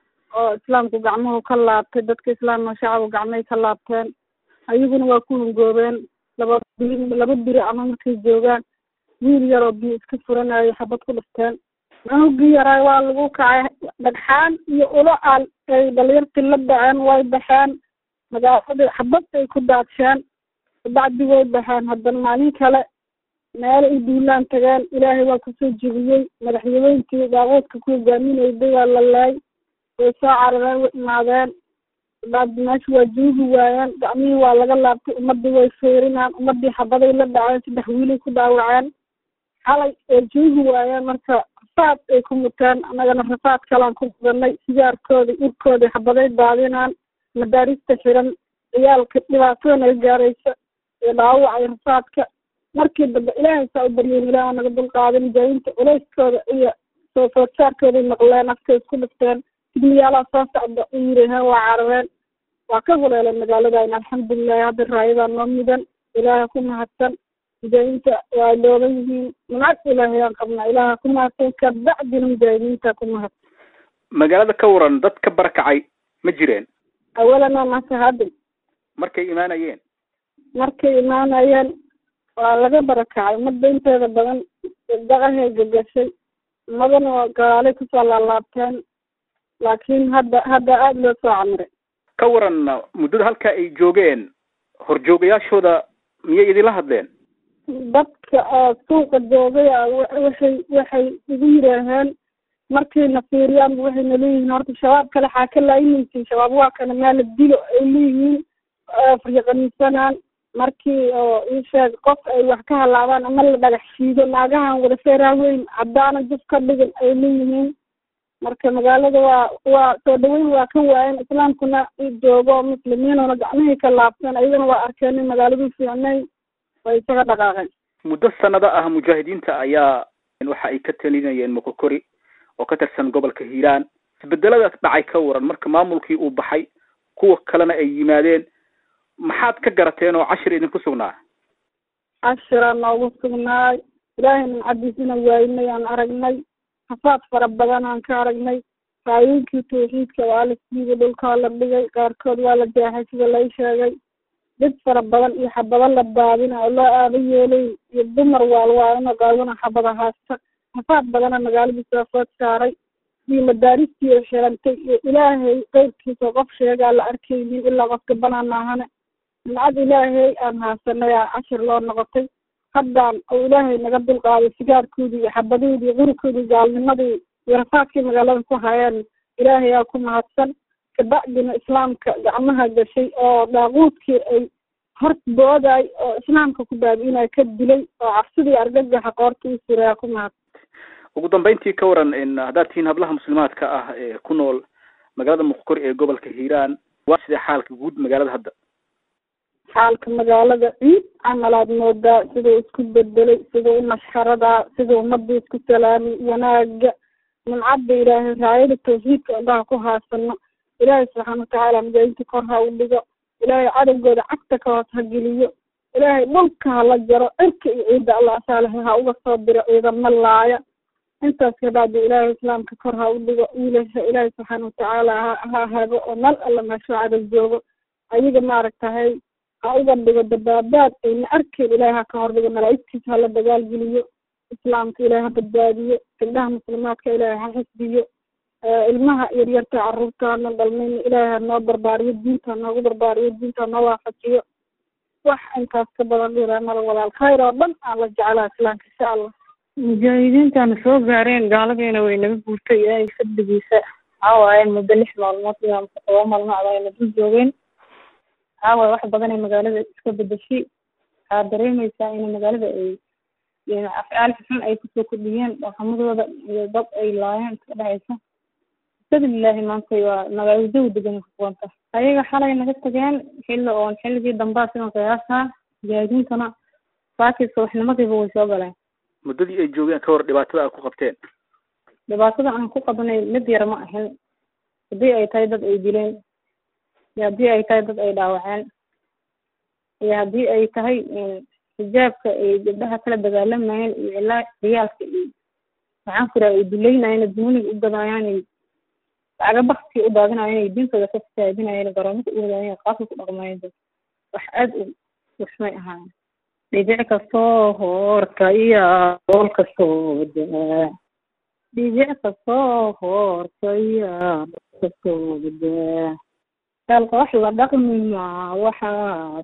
oo islaamku gacmuhu ka laabtay dadka islaamka shacabku gacmahay ka laabteen ayaguna waa ku hungoobeen laba laba biri ama markay joogaan wiil yaroo biyo iska furanayo xabad ku dhifteen cunugii yaraa waa lagu kacay dhagxaan iyo ulo al ay dhalinyartii la dhaceen way baxeen magaaladii xabad ay ku daadsheen bacdi way baxeen haddana maalin kale meelo ay duulaan tageen ilaahay waa kusoo jebiyey madaxyaweyntii daaquudka ku hogaaminayday waa la laay way soo carareen way imaadeen bacdi meesha waa joogi waayeen gacmihii waa laga laabtay ummadii way fiirinaan ummadii xabaday la dhaceen saddex wiilay ku dhaawaceen xalay ay joogi waayeen marka rafaad ay ku muteen annagana rafaad kalaan ku gudanay sigaarkooda urkooda xabaday daadinaan madaarista xiran ciyaalka dhibaatada naga gaaraysa ee dhaawacay rafaadka markii dambe ilaahay saa u baryeyn ilaah naga dulqaaday mujaahidiinta culayskooda iyo soo foodsaarkooday maqleen afkay isku dhifteen sidmiyaalaha soo socda u yiraheen waa carareen waa ka huleeleen magaaladayna alxamdulilahi hadda raayadaa noo mudan ilaaha ku mahadsan mujaahidiinta waa dhooban yihiin nimcad ilaahay aan qabnaa ilaaha ku mahadsan kabacdina mujaahidiinta ku mahadsan magaalada ka waran dad ka barakacay ma jireen awalana masahadin markay imaanayeen markay imaanayeen waa laga barakacay ummadda inteeda badan daqahay gagashay ummadana waa galaalay kusoo laalaabteen laakiin hadda hadda aada loo soo camiray ka waran muddada halka ay joogeen horjoogayaashooda miyay idinla hadleen dadka oo suuqa joogay waxay waxay igu yiraaheen markayna fiiriyaan waxayna leeyihiin horta shabaab kale xaa ka laayimaysin shabaab waa kana maala dilo ay leeyihiin farjaqanisanaan markii oo ii sheeg qof ay wax ka halaabaan ama la dhagax shiido naagahan wada feeraa weyn caddaana juf ka dhigan ay leeyihiin marka magaalada waa waa soo dhaweyn waa ka waayan islaamkuna joogo muslimiinuna gacmihii ka laabsan ayagana waa arkeen in magaaladii fiicnay way isaga dhaqaaqeen muddo sanado ah mujaahidiinta ayaa waxa ay ka talinayeen moqokori oo ka tirsan gobolka hiiraan isbedeladaas dhacay ka waran marka maamulkii uu baxay kuwa kalena ay yimaadeen maxaad ka garateen oo cashir idinku sugnaa cashira noogu sugnaay ilaahay nimcadiisina waaynay aan aragnay hafaad fara badan aan ka aragnay raayooyinkii tawxiidka waa la siibay dhulkaa la dhigay qaarkood waa la jaaxay sida lay sheegay dad fara badan iyo xabado la baadina oo loo aaba yeelay iyo dumar waalwaalina qaadana xabada haasta hafaad badana magaaladii soo food saaray iyo madaaristii oo xirantay iyo ilaahay qeyrkiisa qof sheegaa la arkaynin ilaa qofka banaan maahane nimcad ilaahay aan haasanay aa cashir loo noqotay haddaan oo ilaahay naga dulqaaday sigaarkoodii iyo xabadoodii iyo qurikoodii gaalnimadii iyo rafaadkii magaalada ku hayeen ilaahay aa ku mahadsan kabacdina islaamka gacmaha gashay oo daaquudkii ay hort booday oo islaamka ku baabi'inay ka dilay oo cabsidii argagaxa qoorta u suray aa ku mahadsan ugu dambeyntii ka waran haddaad tihiin hablaha muslimaadka ah ee ku nool magaalada moqokori ee gobolka hiiraan waa sidee xaalka guud magaalada hadda xaalka magaalada ciid camalaad moodaa siduu isku bedelay siduu mashxaradaa siduu ummadii isku salaamay wanaaga nimcadda ilaahay raayada tawxiidka indhaha ku haasano ilaahay subxaana watacaala mujaahidiinta kor ha u dhigo ilaahay cadowgooda cagta ka hoos ha geliyo ilaahay dhulka hala jaro cirka iyo ciidda allah saalaha ha uga soo diro ciidamo laaya intaas kabacdi ilaahay islaamka kor ha u dhigo wiilasha ilaahay subxaana watacaala ha ha hago oo nal alla meesho cadow joogo ayaga maaragtahay ha uga dhigo dabaabaad ayna arkeen ilaahay ha ka hor dhigo malaa'igtiisa hala dagaalgeliyo islaamka ilaahay ha badbaadiyo gabdhaha muslimaadka ilaahay ha xisbiyo ilmaha yaryarta carruurtaana dhalmayna ilaahay ha noo barbaariyo diinta ha noogu barbaariyo diinta ha noo waafajiyo wax intaas ka badan dhiraa mala walaal khayr oo dhan aan la jeclaa islaamka insha allah mujaahidiintaana soo gaareen gaaladiina way naga guurtay ilaahay fadligiisa waxaa waayeen muddo lix maalmood ilaa mase toba maalmood ayna dul joogeen waxaa waaye wax badan ay magaalada iska bedeshay waxaa dareemaysaa in magaalada ay afcaal xun ay kusoo kordhiyeen dhaqamadooda iyo dad ay laayeen iska dhexaysa bismillaahi maanta waa magaalada jawi degan kuwanta ayaga xalay naga tageen xilli oon xilligii dambaa sidan qiyaasaa mujaahidiintana saakii subaxnimadiiba way soo galeen muddadii ay joogeen ka hor dhibaatada aad ku qabteen dhibaatada aan ku qabanay mid yar ma ahin haddii ay tahay dad ay dileen iyo haddii ay tahay dad ay dhaawaceen iyo haddii ay tahay xijaabka ay gabdhaha kala dagaalamayeen iyo ilaa riyaalka iyo maxaan ku raha ay duleynayeen dumuniga u gadaayaan lacaga bakti u daadinayeen ay diintooda ka fasaadinayeen garoomada u wadaayeen qaabka ku dhaqmayeen wax aada u waxmay ahaayeen dhibic kastoo hoorka iyo dool kastoo daa dhibic kastoo hoorka iyo dool kastoo daa kaalka wax la dhaqmi maa waxaad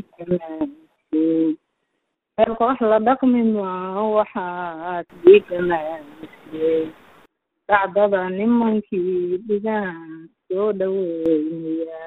diiganaysay kaalka wax la dhaqmi maa waxaad diiganaysay dhacdada nimankii dhigaan soo dhaweynaya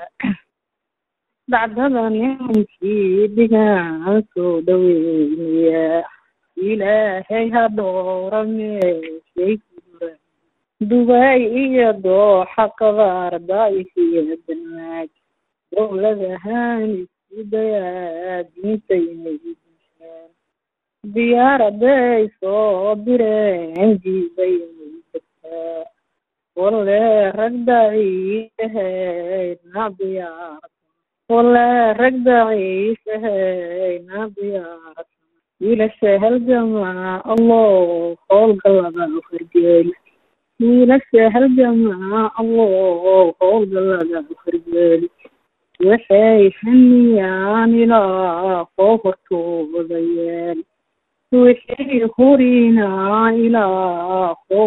dhacdada nimankii dhigaan soo dhaweynaya ilaahay ha dhoora meeshay kura dubaay iyo dooxa qabaarda iyo danaag dowladahaan isku dayaa diintayna idinsheen diyaaraday soo direen jiibayna degtaa walle rag daciifahaydna diyaarad walle rag daciifahaydna diyaarad wiilasha halgamaa allah howlgalada ufargeeli wiilasha halgamaa allah howlgalada ufargeeli waxay haniyaan ilaa koo hortooda yeel waxay hurinaa ilaa koo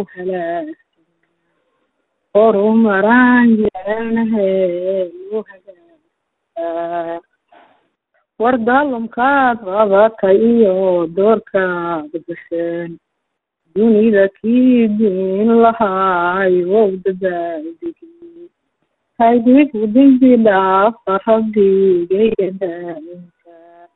halaagsan horumaraan jeelnahay loo hagaagaa war daalumkaad qabata iyo doorkaad gasheen dunida kii diin lahaay wow dabaaldegi haydigu dembi dhaafa rabbigayga daainka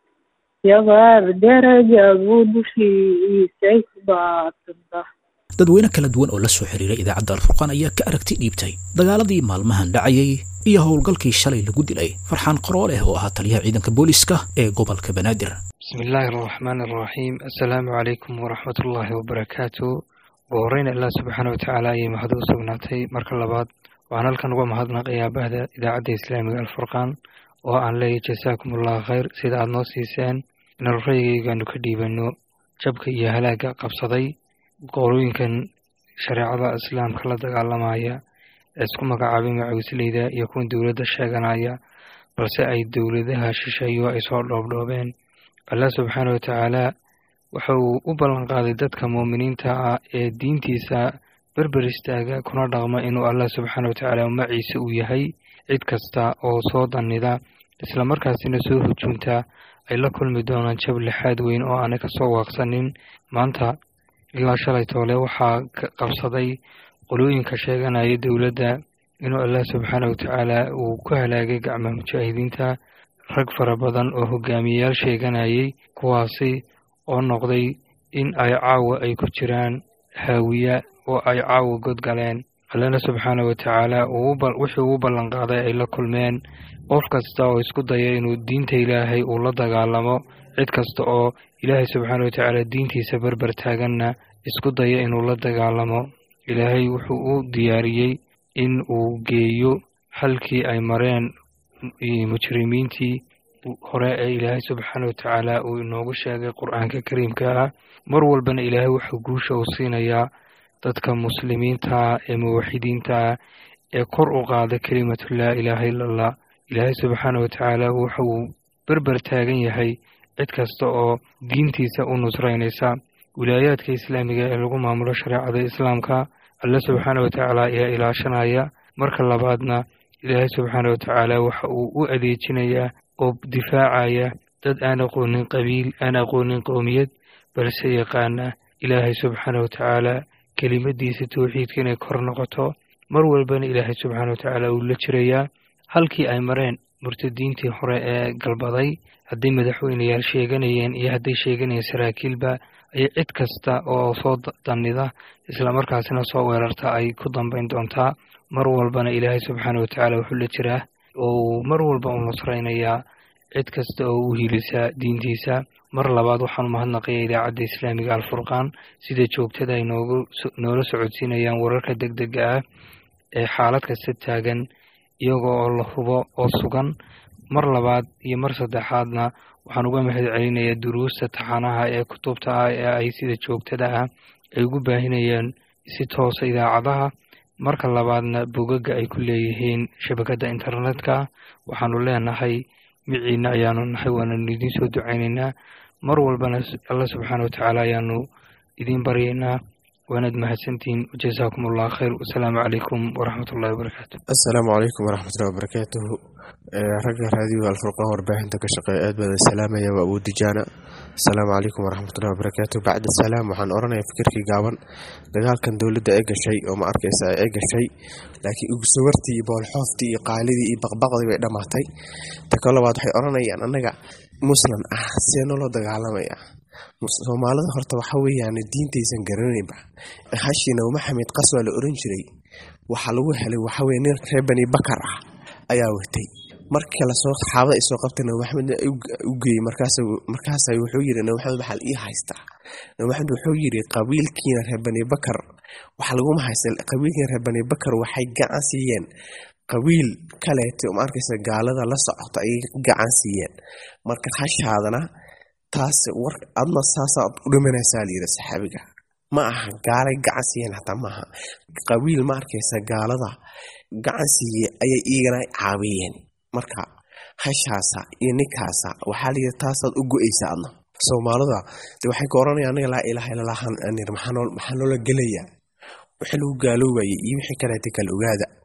yabaar darajadu dushiisay ku baatida. dadweyne kala duwan oo la soo xiriiray idaacadda alfurqaan ayaa ka aragti dhiibtay dagaaladii maalmahan dhacayay iyo howlgalkii shalay lagu dilay farxaan qarooleh oo ahaa taliyaha ciidanka booliska ee gobolka banaadir. bismillaahi araxmaani araxiim assalaamu calaykum waraxmatullaahi wabarakaatu. ugu horreyn allah subxaana watacaala ayay mahad u sugnaatay. marka labaad waxaan halkan uga mahadnaqayaa bahda idaacadda islaamiga alfurqaan oo aan leeyahay jasaakum allahu khayr sida aad noo siiseen inaan ra'yigaygaanu ka dhiibano jabka iyo halaaga qabsaday qolooyinkan shareecada islaamka la dagaalamaya ee isku magacaabay macawisleyda iyo kuwan dowladda sheeganaya balse ay dowladaha shisheeyo ay soo dhoobdhoobeen. allah subxaana watacaala waxa uu u ballan qaaday dadka muuminiinta ah ee diintiisa berber istaaga kuna dhaqma inuu allah subxaana watacaala maciise uu yahay cid kasta oo soo danida islamarkaasina soo hujuunta ay la kulmi doonaan jab lixaad weyn oo aanay kasoo waaqsanin. maanta ilaa shalay toole waxaa qabsaday qolooyinka sheeganaya dowladda inuu allah subxaana watacaala uu ku halaagay gacmaha mujaahidiinta rag fara badan oo hogaamiyeyaal sheeganayay kuwaasi oo noqday in ay caawa ay ku jiraan haawiya oo ay caawa godgaleen. allana subxaana watacaala wixii ugu ballan qaaday ay la kulmeen. qof kasta oo isku daya inuu diinta ilaahay uu la dagaalamo, cid kasta oo ilaahay subxaana watacaala diintiisa berber taaganna isku daya inuu la dagaalamo, ilaahay wuxuu u diyaariyey in uu geeyo halkii ay mareen mujrimiintii hore ee ilaahay subxaana watacaala uu inoogu sheegay qur-aanka kariimka ah. mar walbana ilaahay wuxuu guusha uu siinayaa dadka muslimiinta ee muwaxidiinta ee kor u qaada kelimatu laa ilaaha ila allah. ilaahay subxaana watacaala wuxa uu berber taagan yahay cid kasta oo diintiisa u nusraynaysa. wilaayaadka islaamiga ee lagu maamulo shareecada islaamka alla subxaana watacaala ayaa ilaashanaya. marka labaadna ilaahay subxaana watacaala waxa uu u adeejinayaa oo difaacaya dad aan aqoonin qabiil, aan aqoonin qowmiyad, balse yaqaana ilaahay subxaana watacaala kelimadiisa tawxiidka inay kor noqoto. mar walbana ilaahay subxaana watacaala uu la jirayaa halkii ay mareen murtadiintii hore ee galbaday. hadday madaxweyneyaal sheeganayeen iyo hadday sheeganayeen saraakiilba ayay cid kasta oo soo danida islamarkaasina soo weerarta ay ku dambayn doontaa. mar walbana ilaahay subxaana watacaala wuxuu la jiraa oo mar walba u nusraynayaa cid kasta oo u hiilisa diintiisa. mar labaad waxaan mahadnaqaya idaacadda islaamiga alfurqaan sida joogtada ay noogu noola socodsiinayaan wararka degdega ah ee xaalad kasta taagan iyagoo oo la hubo oo sugan. mar labaad iyo mar saddexaadna waxaan uga mahad celinayaa duruusta taxanaha ee kutubta ah ee ay sida joogtada ah ay ugu baahinayaan si toosa idaacadaha. marka labaadna bogaga ay ku leeyihiin shabakadda internetka waxaanu leenahay miciina ayaanu nahay, waananu idiin soo ducaynaynaa. mar walbana alla subxaana watacaala ayaanu idiin baryaynaa. waanaad mahadsantihiin. jazaakum allah khayr. wasalaamu calaykum waraxmatullahi wabarakaatu. assalaamu calaykum waraxmatullahi wabarakaatuhu. ragga raadiyoga alfurqaan warbaahinta ka shaqeeya aad baan salaamaya. waa abu dijaana. assalaamu calaykum waraxmatullahi wabarakaatu. bacda salaam waxaan oranayaa fikirkii gaaban dagaalkan dowladda ee gashay oo ma arkaysa ee gashay laakiin ugusawartii iyo boolxooftii iyo qaalidii iyo baqbaqdii bay dhammaatay. ta ka labaad waxay oranayaan annaga muslim ah see naloo dagaalamaya. soomaalida horta waxa weeyaan diintaysan garanaynba. hashina maxamed qas waa la oran jiray, waxaa lagu helay waxa weye nin reer bani bakar ah ayaa watay. markii kale soo saxaabada ay soo qabtay nabi maxamed u geeyey. markaas markaas wuxuu yiri nabi maxamed waxaa ii haystaa. nabi maxamed wuxuu yiri qabiilkiina reer bani bakar waxaa laguma haystaa. qabiilkiina reer bani bakar waxay gacan siiyeen qabiil kaleeto ma arkaysa gaalada la socota ay gacan siiyeen. marka hashaadana taas war adna saasa u dhimanaysaa liida saxaabiga ma aha gaalay gacan siiyeen hataa maaha qabiil ma arkaysa gaalada gacan siiyey ayay iigana caawiyeen. marka hashaasa iyo ninkaasa waxaa liida taasaad u go-eysa adna. soomaalida de waxay ka oranayaan anaga laa ilaaha illa allah maxaa noola gelaya wixii lagu gaaloobayay iyo wixii kaleeta kala ogaada.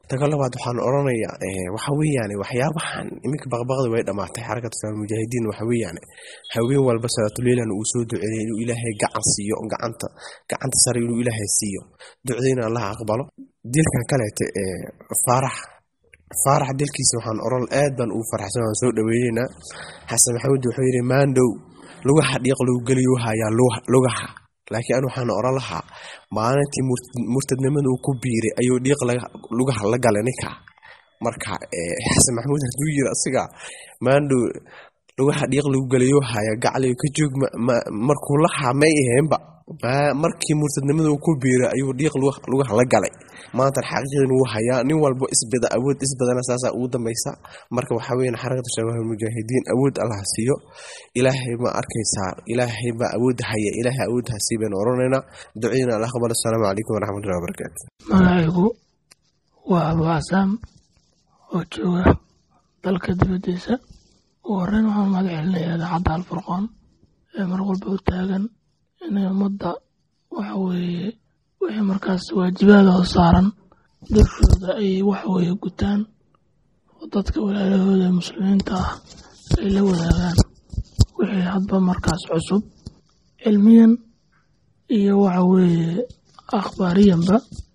taga labaad waxaan oranayaa waxa weeyaan waxyaabahan iminka baqbaqda way dhamaatay xarakada shabaab mujaahidiin waxa weeyaan haween walba salaatuleelan uu soo duceeyay inuu ilaahay gacan siiyo gacanta gacanta sare inuu ilaahay siiyo ducadina Allah aqbalo dilkan kale ee farax farax dilkiisa waxaan oran aad baan u faraxsan soo dhaweeyna xasan maxamed wuxuu yiri maandow lagu xadiiq lagu galiyo haya lugaha laakiin anu waxaan oran lahaa maalintii murtadnimada uu ku biiray ayuu dhiiq lugaha la galay ninka marka xasan maxamed hadduu yiri asiga maandow lugaha dhiiq lagu galiyo haya gacliyo ka joog markuu la xamay heenba markii murtadnimada uu ku biiray ayuu dhiiq lugaha la galay maanta xaqiiqatan uu hayaa nin walba isbada awood isbadana saasa uu dambaysa marka waxa weeyaan xarakada shabaab mujaahidiin awood Allah siiyo ilaahay ma arkaysa ilaahay ba awood haya ilaahay awood hasiibeen oranayna ducayna Allah qabala assalamu alaykum wa rahmatullahi wa barakatuh magacaygu waa Abu Asam oo jooga dalka dibadiisa oo horeyn waxaan magaceelinayaa idaacadda Al-Furqaan ee mar walba u taagan inay ummadda waxa weeye wixii markaas waajibaada oo saaran dadkooda ay waxa weeye gutaan oo dadka walaalahooda muslimiinta ah ay la wadaagaan wixii hadba markaas cusub cilmiyan iyo waxa weeye akhbaariyanba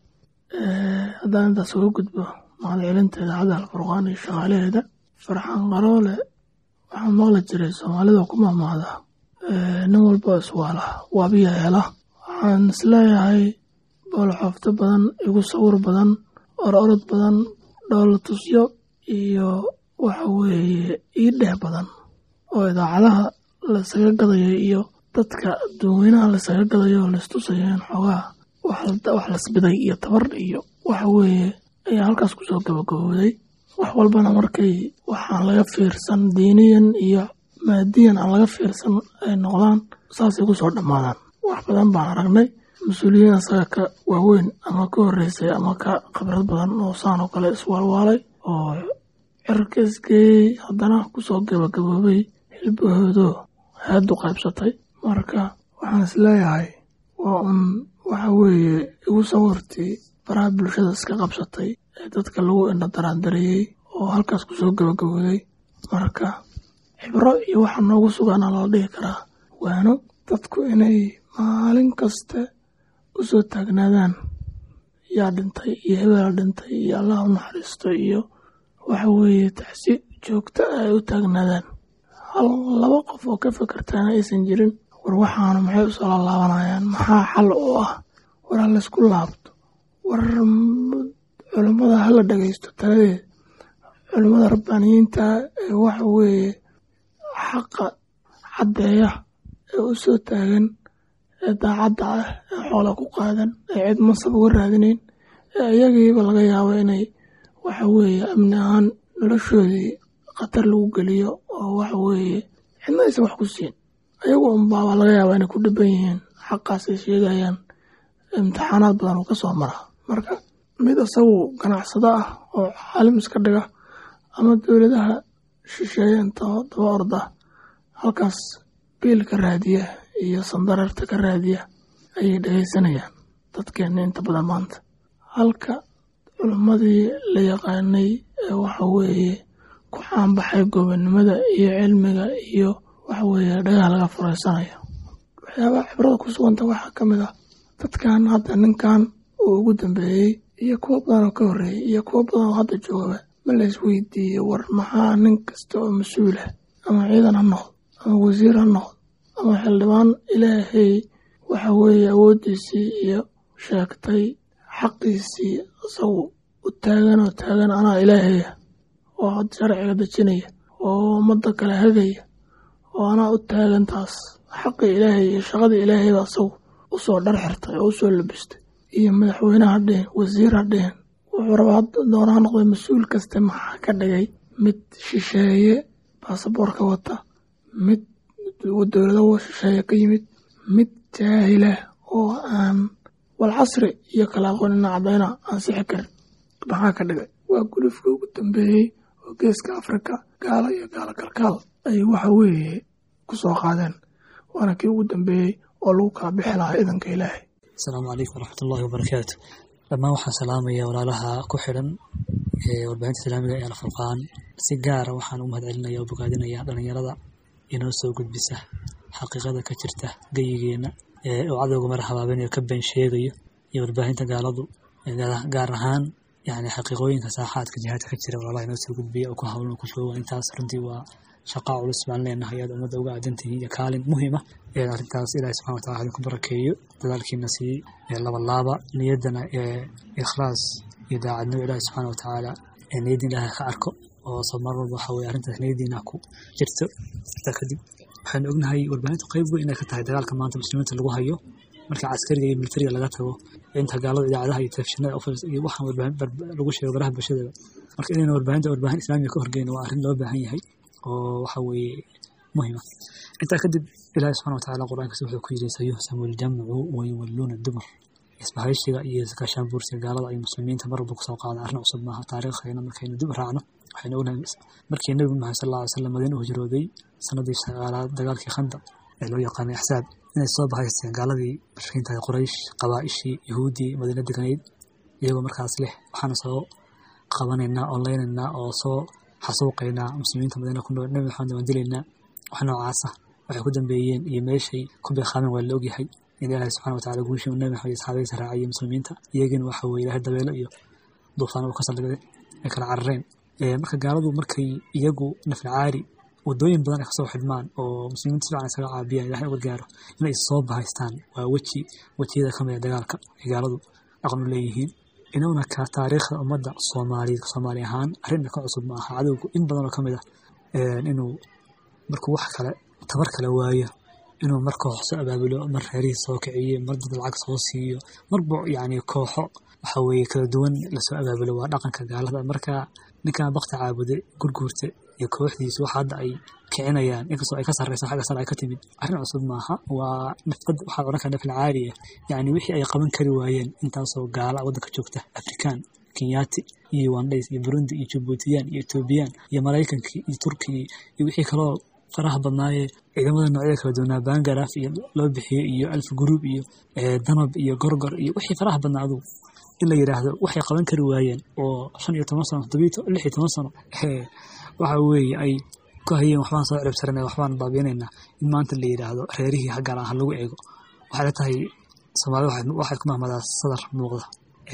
haddaan intaas uga gudbo mahadcelinta idaacadda Al-Furqaan iyo shaqaalaheeda farxan qaroole waxaan maqli jiray soomaalida ku maamaada nin walba iswaala waabiya hela waxaan isleeyahay boolxoofto badan igu sawir badan ororod badan dhoolatusyo iyo waxa weeye ii dheh badan oo idaacadaha laysaga gadayo iyo dadka dadweynaha laysaga gadayo oo laistusayeen xoogaa wax lasbiday iyo tabar iyo waxa weeye ayaa halkaas kusoo gabagabooday wax walbana markay waxaan laga fiirsan diiniyan iyo maadiyan aan laga fiirsan ay noqdaan saasay kusoo dhammaadaan wax badan baan aragnay mas-uuliyiin asaga ka waaweyn ama ka horreysay ama ka khibrad badan oo saan oo kale iswaalwaalay oo cirka isgeeyey haddana kusoo gabagaboobay hilbahoodoo haadu qaybsatay marka waxaan isleeyahay waa un waxa weeye igu sawirtii baraha bulshada iska qabsatay ee dadka lagu indha daraandareeyey oo halkaas kusoo gabagabooday marka xibro iyo waxa noogu sugaana la dhihi karaa waano dadku inay maalin kasta u soo taagnaadaan yaa dhintay iyo hebela dhintay iyo Allah u naxariisto iyo waxa weeye tacsi joogta ay u taagnaadaan hal laba qof oo ka fikirtaana aysan jirin war waxaanu maxay u soo laabanayaan maxaa xal u ah war la isku laabto war culimada hala dhageysto taladeed culimada rabbaaniyiinta ee waxa weeye xaqa caddeeya ee u soo taagan ee daacadda ah ee xoola ku qaadan ee cid mansab uga raadinayn ee iyagiiba laga yaabo inay waxa weeye amni ahaan noloshoodii khatar lagu geliyo oo waxa weeye cidna aysan wax ku siin ayagu unbaaba laga yaaba inay ku dhiban yihiin xaqaas ay sheegayaan imtixaanaad badan uu ka soo mara marka mid isagu ganacsado ah oo caalim iska dhiga ama dowladaha shisheeye intoo daba orda halkaas biil ka raadiya iyo sandareerta ka raadiya ayay dhagaysanayaan dadkeenna inta badan maanta halka culimmadii la yaqaanay ee waxa weeye ku caanbaxay gobonnimada iyo cilmiga iyo waxa weeye dhagaha laga furaysanayo waxyaabaha cibrada ku suganta waxaa ka mid ah dadkan hadda ninkan uu ugu dambeeyey iyo kuwa badan oo ka horreeyey iyo kuwa badan oo hadda joogaba ma la isweydiiyey war maxaa nin kasta oo mas-uul ah ama ciidan ha noqdo ama wasiir ha noqdo ama xildhibaan ilaahay waxa weeye awooddiisii iyo sheegtay xaqiisii isagu u taagan oo taagan anaa ilaahaya oo had sharciga dejinaya oo ummadda kale hagaya oo anaa u taagan taas xaqii ilaahay iyo shaqadii ilaahayba isagu u soo dhar xirtay oo u soo labistay iyo madaxweyne ha dhehen wasiir ha dhehen wuxuu rabaa doonaa noqday mas-uul kasta maxaa ka dhigay mid shisheeye baasaboorka wata mid dowlada shisheeye ka yimid mid jaahila oo aan walcasri iyo kala aqoonina cadayna aan sixi karin maxaa ka dhigay waa gulufkii ugu dambeeyey oo geeska afrika gaala iyo gaalo kalkaal ay waxa weeye ku soo qaadeen waana kii ugu dambeeyey oo lagu kala bixi lahaa idanka ilaahay asalaamu calaykum waraxmatullaahi wabarakaatu dhammaan waxaan salaamayaa walaalaha ku xidhan ee warbaahinta islaamiga ee alfurqaan si gaara waxaan u mahadcelinayaa oo bogaadinayaa dhalinyarada inoo soo gudbisa xaqiiqada ka jirta geyigeena ee uu cadowga mara habaabinayo ka been sheegayo iyo warbaahinta gaaladu gaar ahaan yani xaqiiqooyinka saaxaadka jihaadka ka jira walaalaha inoo soo gudbiya oo ku hawlan ku shooga intaas runtii waa shaqa culus baan leenahay aad ummadda uga aadantihiin iyo kaalin muhiima ee arrintaas ilaahi subxana wataala idinku barakeeyo dadaalkiina sii laba laaba niyaddana ee ikhlaas iyo daacadnimo ilaahi subxaana watacaala ee niyaddiin ilaahay ka arko oo samar walba waxa weye arrintaas niyaddiina ku jirto intaa kadib waxaanu ognahay warbaahintu qayb weyn inay ka tahay dagaalka maanta muslimiinta lagu hayo marka caskariga iyo militariga laga tago inta gaalada idaacadaha iyo telefishinada iyo waxaan warbaahin lagu sheego baraha bulshada marka inayna warbaahinta warbaahin islaamiga ka horgeyno waa arrin loo baahan yahay oo waxa weeye muhiima intaa kadib ilaahi subxana watacaala qur-aankiisa wuxuu ku yidhi sayuhsamu ljamcu wayuwalluuna dubur isbahaysiga iyo iskaashaan buursiga gaalada iyo muslimiinta mar walba kusoo qaada arrin cusub maaha taariikhayna markaynu dib raacno waxaynu ognahay markii nebigu maxamed sal alla alay slam madiina u hijrooday sanadii sagaalaad dagaalkii khandaq ee loo yaqaanay axsaab inay soo bahaysteen gaaladii mushrikiinta ahay quraysh qabaa'ishii yahuuddii madiina deganayd iyagoo markaas leh waxaana soo qabanaynaa oo leynaynaa oo soo xasuuqaynaa muslimiinta madiina ku nool nebi maxamed waan dilaynaa wax noocaasa waxay ku dambeeyeen iyo meeshay ku beeqaameen waa la ogyahay in ilaahay subxana wataala guushii uu nebi maxamed iyo saxaabadiisa raacayay muslimiinta iyagina waxa weye ilaahay dabeelo iyo duufaan uu ka saldhigay ay kala carareen marka gaaladu markay iyagu naflacaari wadooyin badan ay kasoo xidhmaan oo muslimiinta si fiican isaga caabiyaan ilaahay uga gaaro inay soo bahaystaan waa weji wejiyada ka mid a dagaalka ay gaaladu dhaqan u leeyihiin inaguna ka taariikhda ummadda soomaaliyeed soomaali ahaan arrinna ka cusub ma aha cadowgu in badan oo ka mid ah inuu markuu wax kale tabar kale waayo inuu mar koox soo abaabulo mar reerihii soo kiciyo mar dad lacag soo siiyo marba yacni kooxo waxa weeye kala duwan lasoo abaabulo waa dhaqanka gaalada marka ninkan bakti caabude gurguurta iyo kooxdiisu waxa hadda ay kicinayaan inkastoo ay ka sarreyso xagga sare ay ka timid arrin cusub maaha waa nafqad waxaa odhan kara nafil caari ah yacni wixii ay qaban kari waayeen intaasoo gaala waddanka joogta afrikaan kenyaati iyo ugandhays iyo burundi iyo jabuutiyaan iyo etoobiyaan iyo maraykankii iyo turkigii iyo wixii kaloo faraha badnaayee ciidamada noocyada kala duwanaa bangaraaf iyo loo bixiyey iyo alf guruub iyo danab iyo gorgor iyo wixii faraha badnaa adugu in la yidhaahdo waxay qaban kari waayeen oo shan iyo toban sano toddobiyo lix iyo toban sano waxa weeye ay ku hayeen waxbaan soo ciribsaranay waxbaan baabiinaynaa in maanta la yidhaahdo reerihii haggaan ha lagu eego waxay la tahay soomaalida waxay ku mahmadaa sadar muuqda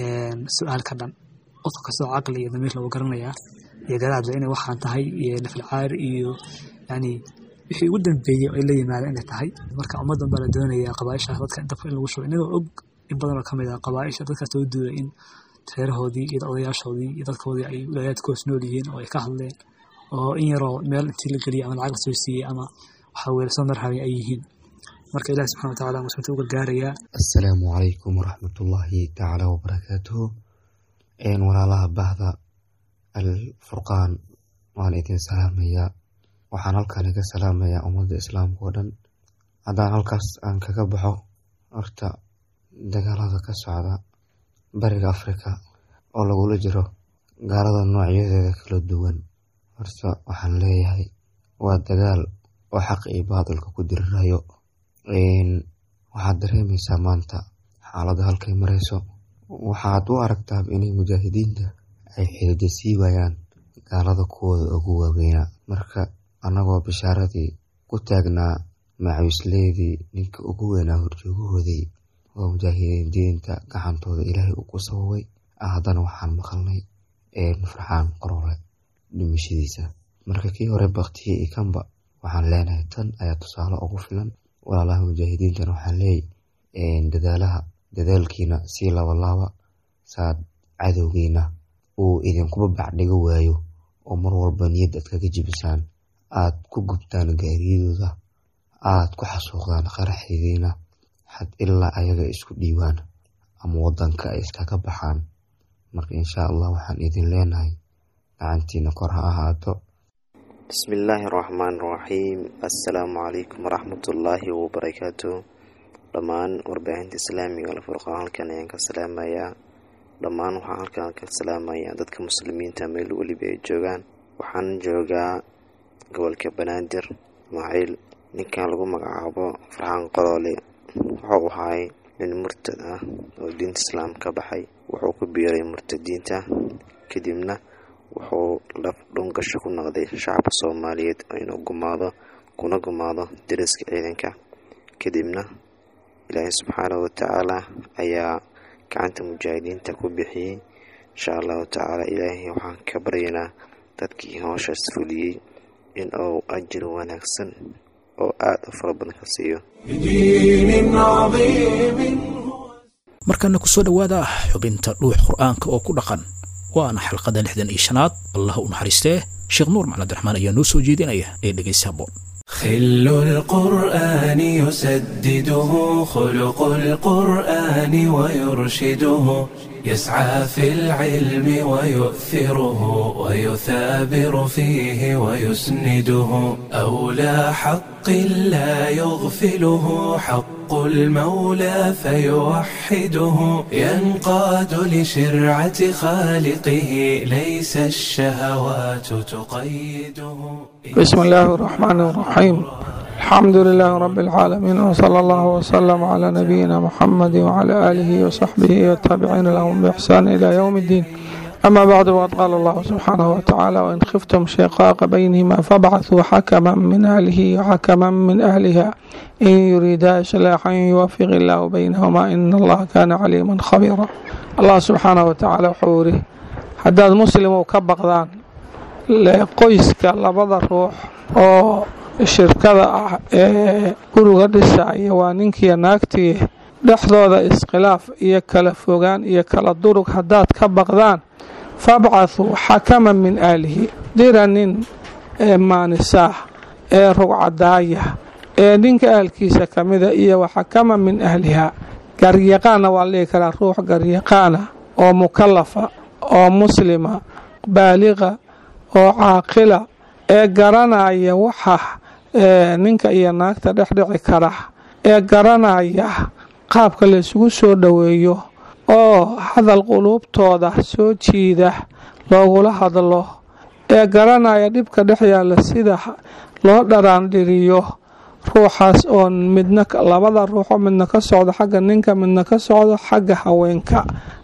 su-aal ka dhan qofka kastoo caqli iyo damiir lagu garanayaa iyo garaadle inay waxaan tahay iyo nafil caari iyo yani wixii ugu dambeeyey ay la yimaadeen inay tahay marka ummaddan baa la doonayaa qabaaishaas dadka dabka in lagu shubo inagoo og in badan oo ka mid ah qabaaisha dadkaas soo duulay in reerahoodii iyo odayaashoodii iyo dadkoodii ay wilaayaadka hoos nool yihiin oo ay ka hadleen oo in yaroo meel intii la geliyay ama lacag la soo siiyey ama waxa weye lasoo marhabay ay yihiin marka ilahi subxana wataala muslimiinta u gargaarayaa. assalaamu calaykum waraxmatullaahi tacaala wabarakaatuhu walaalaha bahda alfurqaan waan idin salaamayaa waxaan halkaan iga salaamayaa ummadda islaamka oo dhan haddaan halkaas aan kaga baxo horta dagaalada ka socda bariga afrika oo lagula jiro gaalada noocyadeeda kala duwan horta waxaan leeyahay waa dagaal oo xaq iyo baadilka ku dirirayo waxaad dareemaysaa maanta xaaladda halkay marayso waxaad u aragtaa inay mujaahidiinta ay xidida siibayaan gaalada kuwooda ugu waaweynaa marka annagoo bishaaradii ku taagnaa macawisleedii ninka ugu weynaa horjoogahoodii oo mujaahidiinta gacantooda ilaahay uu ku sababay haddana waxaan maqalnay farxaan qorole dhimashadiisa marka kii hore baktiye iyo kanba waxaan leenahay tan ayaa tusaale ugu filan walaalaha mujaahidiintana waxaan leeyahy dadaalaha dadaalkiina sii labalaaba saad cadowgiina uu idinkuba bacdhiga waayo oo mar walba niyad aad kaga jibisaan aad ku gubtaan gaariyadooda aad ku xasuuqdaan qaraxdiina xad ilaa ayaga isku dhiibaan ama wadanka ay iskaga baxaan marka insha allah waxaan idin leenahay gacantiina kor ha ahaato. bismillaahi raxmaan raxiim assalaamu calaykum waraxmatullaahi wabarakaatuh dhammaan warbaahinta islaamiga alfurqaan halkan ayaan ka salaamayaa dhammaan waxaan halkan ka salaamayaa dadka muslimiinta meel weliba ay joogaan waxaan joogaa gobolka banaadir maciil ninkan lagu magacaabo farxaan qoroole wuxuu ahaay nin murtad ah oo diinta islaam ka baxay wuxuu ku biiray murtadiinta kadibna wuxuu laf dhungasho ku noqday shacabka Soomaaliyeed inuu gumaado kuna gumaado deriska ciidanka kadibna Ilaahay subxaanahu wa tacaala ayaa gacanta mujaahidiinta ku bixiyay insha Allah tacaala Ilaahay waxaan ka baryaynaa dadkii hawshaas fuliyay in uu ajir wanaagsan oo aad u fara badan ka siiyo markana ku soo dhawaada xubinta dhuux quraanka oo ku dhaqan waana xalqada lixdan iyo shanaad Allah u naxariistee Sheekh Nuur Macalin Abdiraxmaan ayaa noo soo jeedinaya ee dhageysa boon خل القرآن يسدده خلق القرآن ويرشده يسعى في العلم ويؤثره ويثابر فيه ويسنده أولى حق لا يغفله حق المولى فيوحده ينقاد لشرعة خالقه ليس الشهوات تقيده. بسم الله الرحمن الرحيم الحمد لله رب العالمين وصلى الله وسلم على نبينا محمد وعلى آله وصحبه والتابعين لهم بإحسان إلى يوم الدين أما بعد وقد قال الله سبحانه وتعالى وإن خفتم شقاق بينهما فابعثوا حكما من أهله وحكما من أهلها إن يريدا إصلاحا يوفق الله بينهما إن الله كان عليما خبيرا. الله سبحانه وتعالى حوره حداد مسلم وكبقدان qoyska labada ruux oo shirkada ah ee guriga dhisaya waa ninkiiyo naagtii dhexdooda iskhilaaf iyo kala fogaan iyo kala durug haddaad ka baqdaan fabcathuu xakaman min aalihi dira nin ee maanisaah ee rugcadaaya ee ninka ahalkiisa ka mida iyo waxakaman min ahliha garyaqaana waa la dhihi karaa ruux garyaqaana oo mukalafa oo muslima baaliqa oo caaqila ee garanaya waxa ninka iyo naagta dhexdhici kara ee garanaya qaabka la isugu soo dhoweeyo oo hadal quluubtooda soo jiida loogula hadlo ee garanaya dhibka dhex yaalla sida loo dharaandhiriyo ruuxaas oo midna labada ruuxoo midna ka socdo xagga ninka midna ka socdo xagga haweenka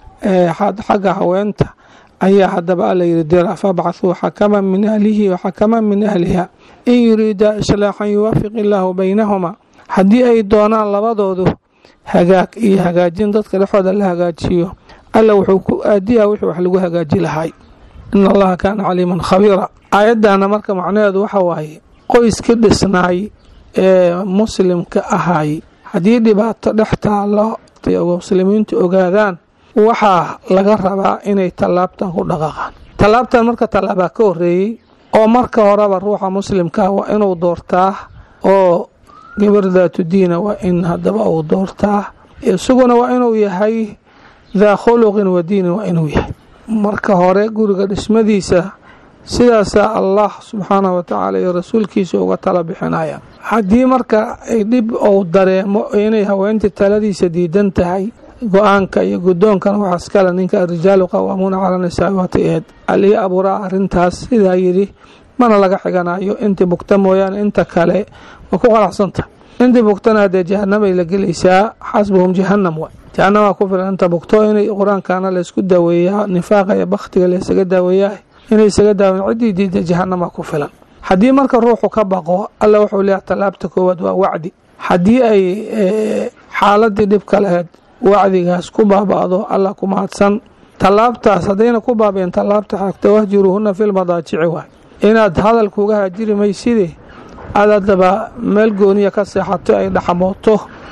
xagga haweenta ayaa haddaba alla yidhi dira fabcathuu xakaman min ahlihi waxakaman min ahliha in yuriida islaaxan yuwafiq illaahu baynahuma haddii ay doonaan labadoodu hagaag iyo hagaajin dadka dhexooda la hagaajiyo alla wuxuu ku aadiyaa wixii wax lagu hagaaji lahay ina allaha kaana caliiman khabiira. aayaddaana marka macnaheedu waxa waaye qoyska dhisnaay ee muslimka ahay haddii dhibaato dhex taallo muslimiintu ogaadaan waxaa laga rabaa inay tallaabtan ku dhaqaaqaan. tallaabtan marka tallaabaa ka horeeyey oo marka horeba ruuxa muslimkaa waa inuu doortaa oo gabar daatu diina waa in haddaba uu doortaa isaguna waa inuu yahay daa khuluqin wa diinin waa inuu yahay marka hore guriga dhismadiisa sidaasaa allah subxaanahu wa tacaala iyo rasuulkiisa uga tala bixinaya. haddii marka ay dhib uu dareemo inay haweentii taladiisa diidan tahay go-aanka iyo guddoonkana waxaa iskale ninka arijaalu qawaamuuna cala nisaa waatay ahayd alii abuuraa arrintaas sidaa yidhi mana laga xiganayo intii bugta mooyaane inta kale waa ku qanacsanta intii bugtana haddee jahanamay la gelaysaa xasbuhum jahannam waay jahanamaa ku filan inta bugto inay qur-aankaana laysku daaweeyaa nifaaqa iyo bakhtiga laysaga daaweeyaa inay isaga daaweyn ciddii diida jahanamaa ku filan. haddii marka ruuxu ka baqo alla wuxuu leeyahay tallaabta koowaad waa wacdi. haddii ay xaaladii dhibka lahayd wacdigaas ku baaba'do alla ku mahadsan. tallaabtaas haddayna ku baabeen tallaabta xagta wahjuruuhunna filmadaajici waay inaad hadalkuuga haajiri mayside aad haddaba meel gooniya ka seexato ay dhaxamooto.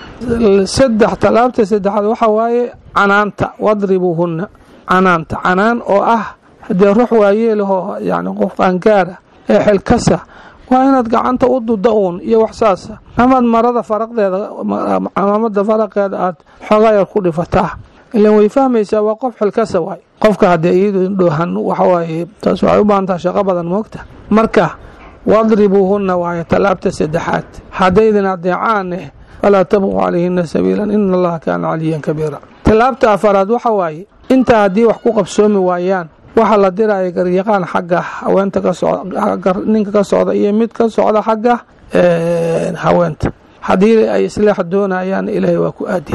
saddex tallaabta saddexaad waxa waaye canaanta wadribuuhunna canaanta canaan oo ah haddee ruux waayeelahoo yacni qof qaangaara ee xilkasa waa inaad gacanta u duda uun iyo waxsaasa amaad marada faraqdeeda camaamada faraqeeda aad xoogaa yar ku dhifataa ilan way fahmaysaa waa qof xilkasa waay qofka haddee iyadu dhoohan waxawaaye taas waxay u baahantaha shaqo badan moogta. marka wadribuuhunna waaye tallaabta saddexaad haddaydin adeecaaneh falaa tabquu calayhina sabiilan ina allaha kaana caliyan kabiira. tallaabta afaraad waxa waaye intaa haddii wax ku qabsoomi waayaan waxaa la diraya garyaqaan xagga haweenta ka socda ninka ka socda iyo mid ka socda xagga haweenta. haddii ay islaax doonayaan ilaahay waa ku aadiya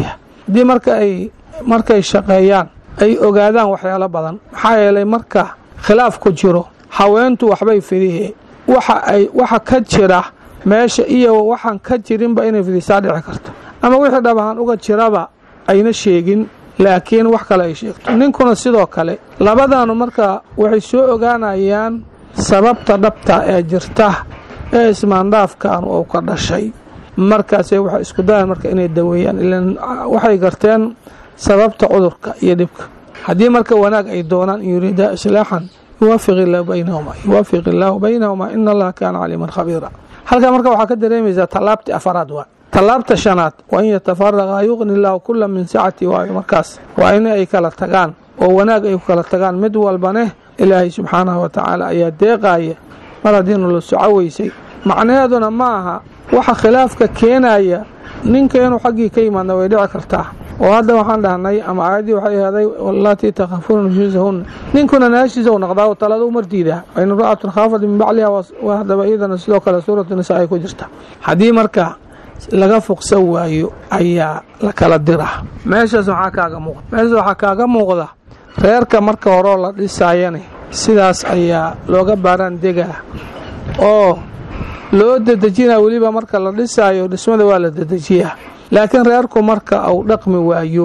haddii marka ay markay shaqeeyaan ay ogaadaan waxyaalo badan maxaa yeelay marka khilaaf ku jiro haweentu waxbay fidihee waxa ay waxa ka jira meesha iyo waxaan ka jirinba inay fidisaa dhici karto ama wixii dhabahan uga jiraba ayna sheegin laakiin wax kale ay sheegto ninkuna sidoo kale labadaanu marka waxay soo ogaanayaan sababta dhabta ee jirta ee ismaandhaafkan uu ka dhashay markaasay waxay isku dayaan marka inay daweeyaan ilaan waxay garteen sababta cudurka iyo dhibka haddii marka wanaag ay doonaan in yuriidaa islaaxan yuwaafiq illaahu baynahuma yuwaafiq illaahu baynahuma ina allaha kaana caliiman khabiira halkaa marka waxaa ka dareemaysaa tallaabtii afaraad waa tallaabta shanaad waa in yatafaraqa yuqni illaahu kulla min sacati waayo markaas waa in ay kala tagaan oo wanaag ay ku kala tagaan mid walbane ilaahay subxaanahu watacaala ayaa deeqaaya mar haddii nala socoweysay macnaheeduna ma aha waxa khilaafka keenaya ninka inuu xaggii ka yimaadna way dhici kartaa oo hadda waxaan dhahnay ama aayaddii waxay ahaaday wallaatii takhafuuna nushuusahunna ninkuna naashiisa u noqdaa talada u mardiidaa wain imra'atun khaafat min bacliha waa haddaba iyadana sidoo kale suuratu nisaa ay ku jirta haddii marka laga fuqsan waayo ayaa la kala diraa meeshaas waxaa kaaga muuqda meeshaas waxaa kaaga muuqda reerka marka horeo la dhisaayane sidaas ayaa looga baaraan degaa oo loo dedejinaa weliba marka la dhisaayo dhismada waa la dedejiyaa laakiin reerku marka uu dhaqmi waayo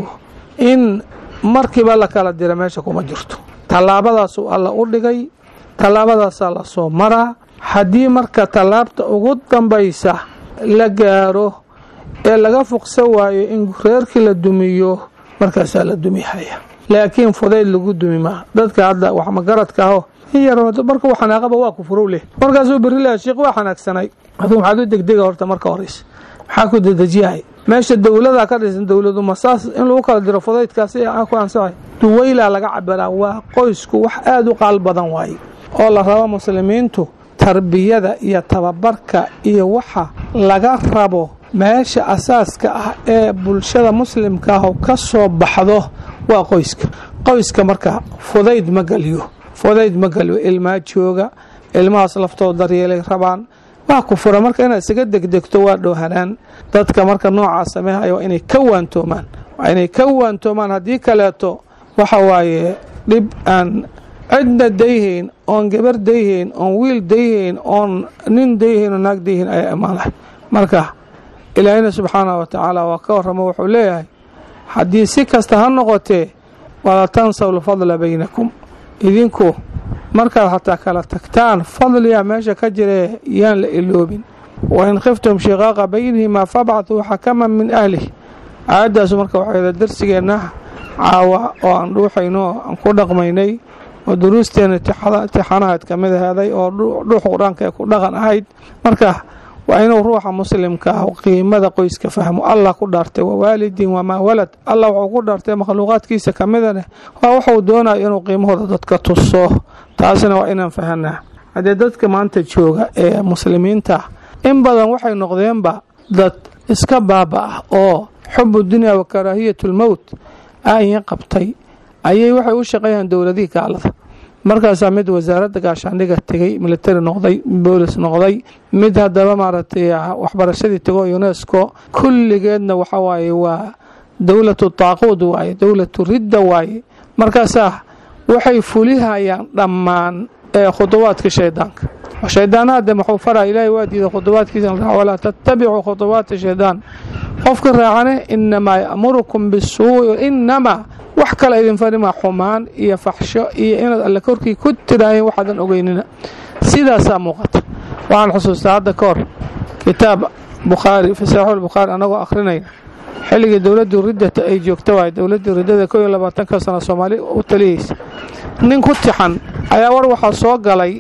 in markiiba la kala dira meesha kuma jirto tallaabadaasuu alla u dhigay tallaabadaasaa la soo maraa haddii marka tallaabta ugu dambaysa la gaaro ee laga fuqsan waayo in reerkii la dumiyo markaasaa la dumihaya laakiin fudayd lagu dumi maa dadka hadda wax magaradka aho marka u xanaaqaba waa ku furow leh markaasuu berri leha sheekh waa xanaagsanay aduu maxaad u degdega horta marka horeysa maxaa ku dedejiyahay meesha dowladaa ka dhisan dowladu masaas in lagu kala diro fudaydkaasi ku ansaxay duwaylaa laga cabiraa waa qoysku wax aada u qaal badan waaye oo la rabo muslimiintu tarbiyada iyo tababarka iyo waxa laga rabo meesha asaaska ah ee bulshada muslimka ah ka soo baxdo waa qoyska qoyska marka fudayd ma galiyo fudayd ma galiyo ilmaa jooga ilmahaas laftooda daryeelay rabaan waa ku fura marka inaad isaga degdegto waa dhowhanaan dadka marka noocaas sameehayo inay ka waantoomaan waa inay ka waantoomaan haddii kaleeto waxa waaye dhib aan cidna dayhayn oon gabar dayhayn oon wiil dayhayn oon nin dayhayn oo naag dayhayn ayaa imaanahay marka ilaahina subxaanahu watacaala waa ka warramo wuxuu leeyahay haddii si kasta ha noqotee walaa tansaw lfadla baynakum idinku markaad xataa kala tagtaan fadliga meesha ka jiree yaan la iloobin wain khiftum shiqaaqa baynihimaa fabcatuu xakaman min ahlih aayaddaasu marka waxayda darsigeenna caawa oo aan dhuuxayno aan ku dhaqmaynay oo duruusteena tixanahayd ka mid ahaaday oo dhuux qur-aanka ee ku dhaqan ahayd marka waa inuu ruuxa muslimka ah qiimada qoyska fahmo allah ku dhaartay wawaalidin wamaa walad allah wuxuu ku dhaartay makhluuqaadkiisa ka midane waa wuxuu doonayo inuu qiimahooda dadka tuso taasina waa inaan fahanaa haddee dadka maanta jooga ee muslimiinta in badan waxay noqdeenba dad iska baaba ah oo xubu dunya wa karaahiyatulmowt aayin qabtay ayay waxay u shaqeeyaan dowladihii gaalada markaasaa mid wasaaradda gaashaandhiga tegey militari noqday boolis noqday mid haddaba maaragtay waxbarashadii tego unesco kulligeedna waxa waaye waa dowlatu taaquud waaye dowlatu ridda waaye markaasaa waxay fulihayaan dhammaan khuduwaadka shaydaanka shaydaanaade muxuu faraa ilaahay waa diiday khuduwaadkiisa walaa tattabicuu khuduwaati shaydaan qofka raacane inamaa ya'murukum bisuu'i inamaa wax kale idin farimaa xumaan iyo faxsho iyo inaad alle korkii ku tiraayeen waxaadan ogeynina sidaasaa muuqata waxaan xusuustaa hadda ka hor kitaab bukhaari fi saxiixu lbukhaari anagoo akhrinayna xilligii dowladdii riddata ay joogta waaye dowladdii riddada koo iyo labaatanka sano soomaali u taliyeysa nin ku tixan ayaa war waxaa soo galay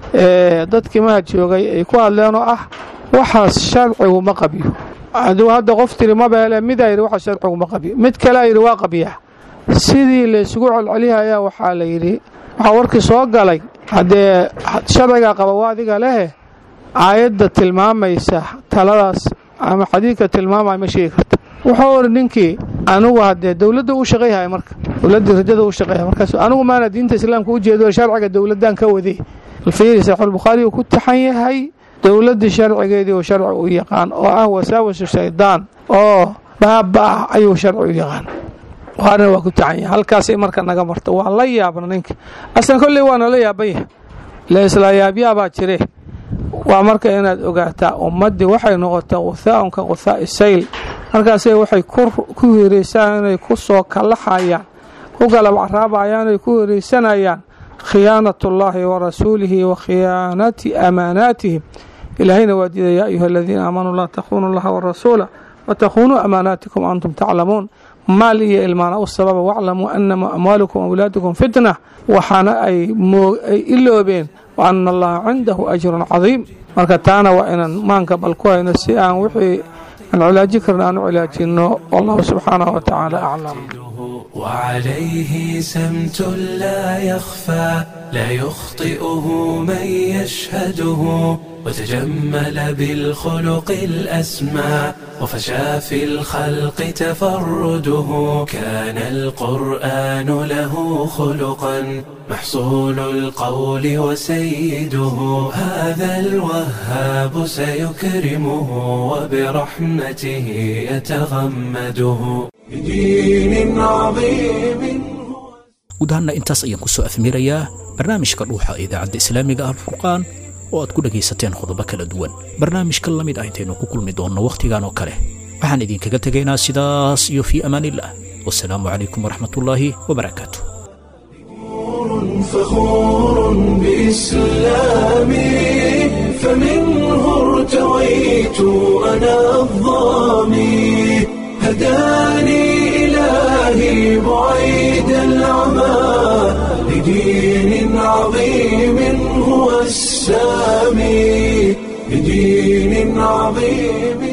dadkii mahad joogay ay ku hadleen oo ah waxaas sharcigu ma qabiyo aduu hadda qof tiri mabeele midaa yidhi waxa sharcigu ma qabiyo mid kalea yidhi waa qabiyaa sidii laysugu celcelihayaa waxaa la yidhi waxaa warkii soo galay haddee sharcigaa qaba waa adiga lehe aayadda tilmaamaysa taladaas ama xadiidka tilmaamaya ma sheegi karta wuxuu iri ninkii anigu haddee dowladda u shaqayhaya marka dowladdii ridada u shaqayhaya markaas anigu maana diinta islaamka u jeedo sharciga dowladdan ka waday alfiiri saxiixulbukhaari uu ku taxan yahay dowladdii sharcigeedii oo sharci u yaqaan oo ah wasaawasu shaydaan oo baaba ayuu sharcigu yaqaan waana waa ku tacan yahay halkaasay marka naga marto waa la yaabna ninka aslan kolley waana la yaaban yahay la isla yaabyaabaa jire waa marka inaad ogaataa ummaddii waxay noqotay quthaaun ka quthaa'i sayl markaasay waxay ku hiiraysaan inay ku soo kalaxayaan ku galab caraabayaan ay ku hiiraysanayaan khiyaanatullaahi wa rasuulihi wa khiyaanati amaanaatihim ilaahayna waa diida yaa ayuha aladiina aamanuu laa takhunuu allaha warasuula watakhunuu amaanaatikum antum taclamuun maal iyo ilmaana u sababa waclamuu anama amwaalukum awlaadukum fitna waxaana ay iloobeen wa ana allaha cindahu ajrun cadiim marka taana waa inaan maanka bal ku hayno si aan wixii aan cilaaji karna aan u cilaajinno wallahu subxaanahu wa tacaala aclam وعليه سمت لا يخفى لا يخطئه من يشهده وتجمل بالخلق الأسمى وفشى في الخلق تفرده كان القرآن له خلقا محصول القول وسيده هذا الوهاب سيكرمه وبرحمته يتغمده بدين عظيم. guud ahaanna intaas ayaan ku soo afmirayaa barnaamijka dhuuxa idaacadda islaamiga alfurqaan oo aad ku dhagaysateen qodobo kala duwan barnaamijka la mid ah intaynu ku kulmi doonno wakhtigan oo kale waxaan idinkaga tegaynaa sidaas iyo fii amaaniillah wasalaamu calaykum waraxmatullaahi wabarakaatu فخور بإسلامي فمنه ارتويت أنا الظامي هداني إلهي بعيد العمى لدين عظيم هو السامي لدين عظيم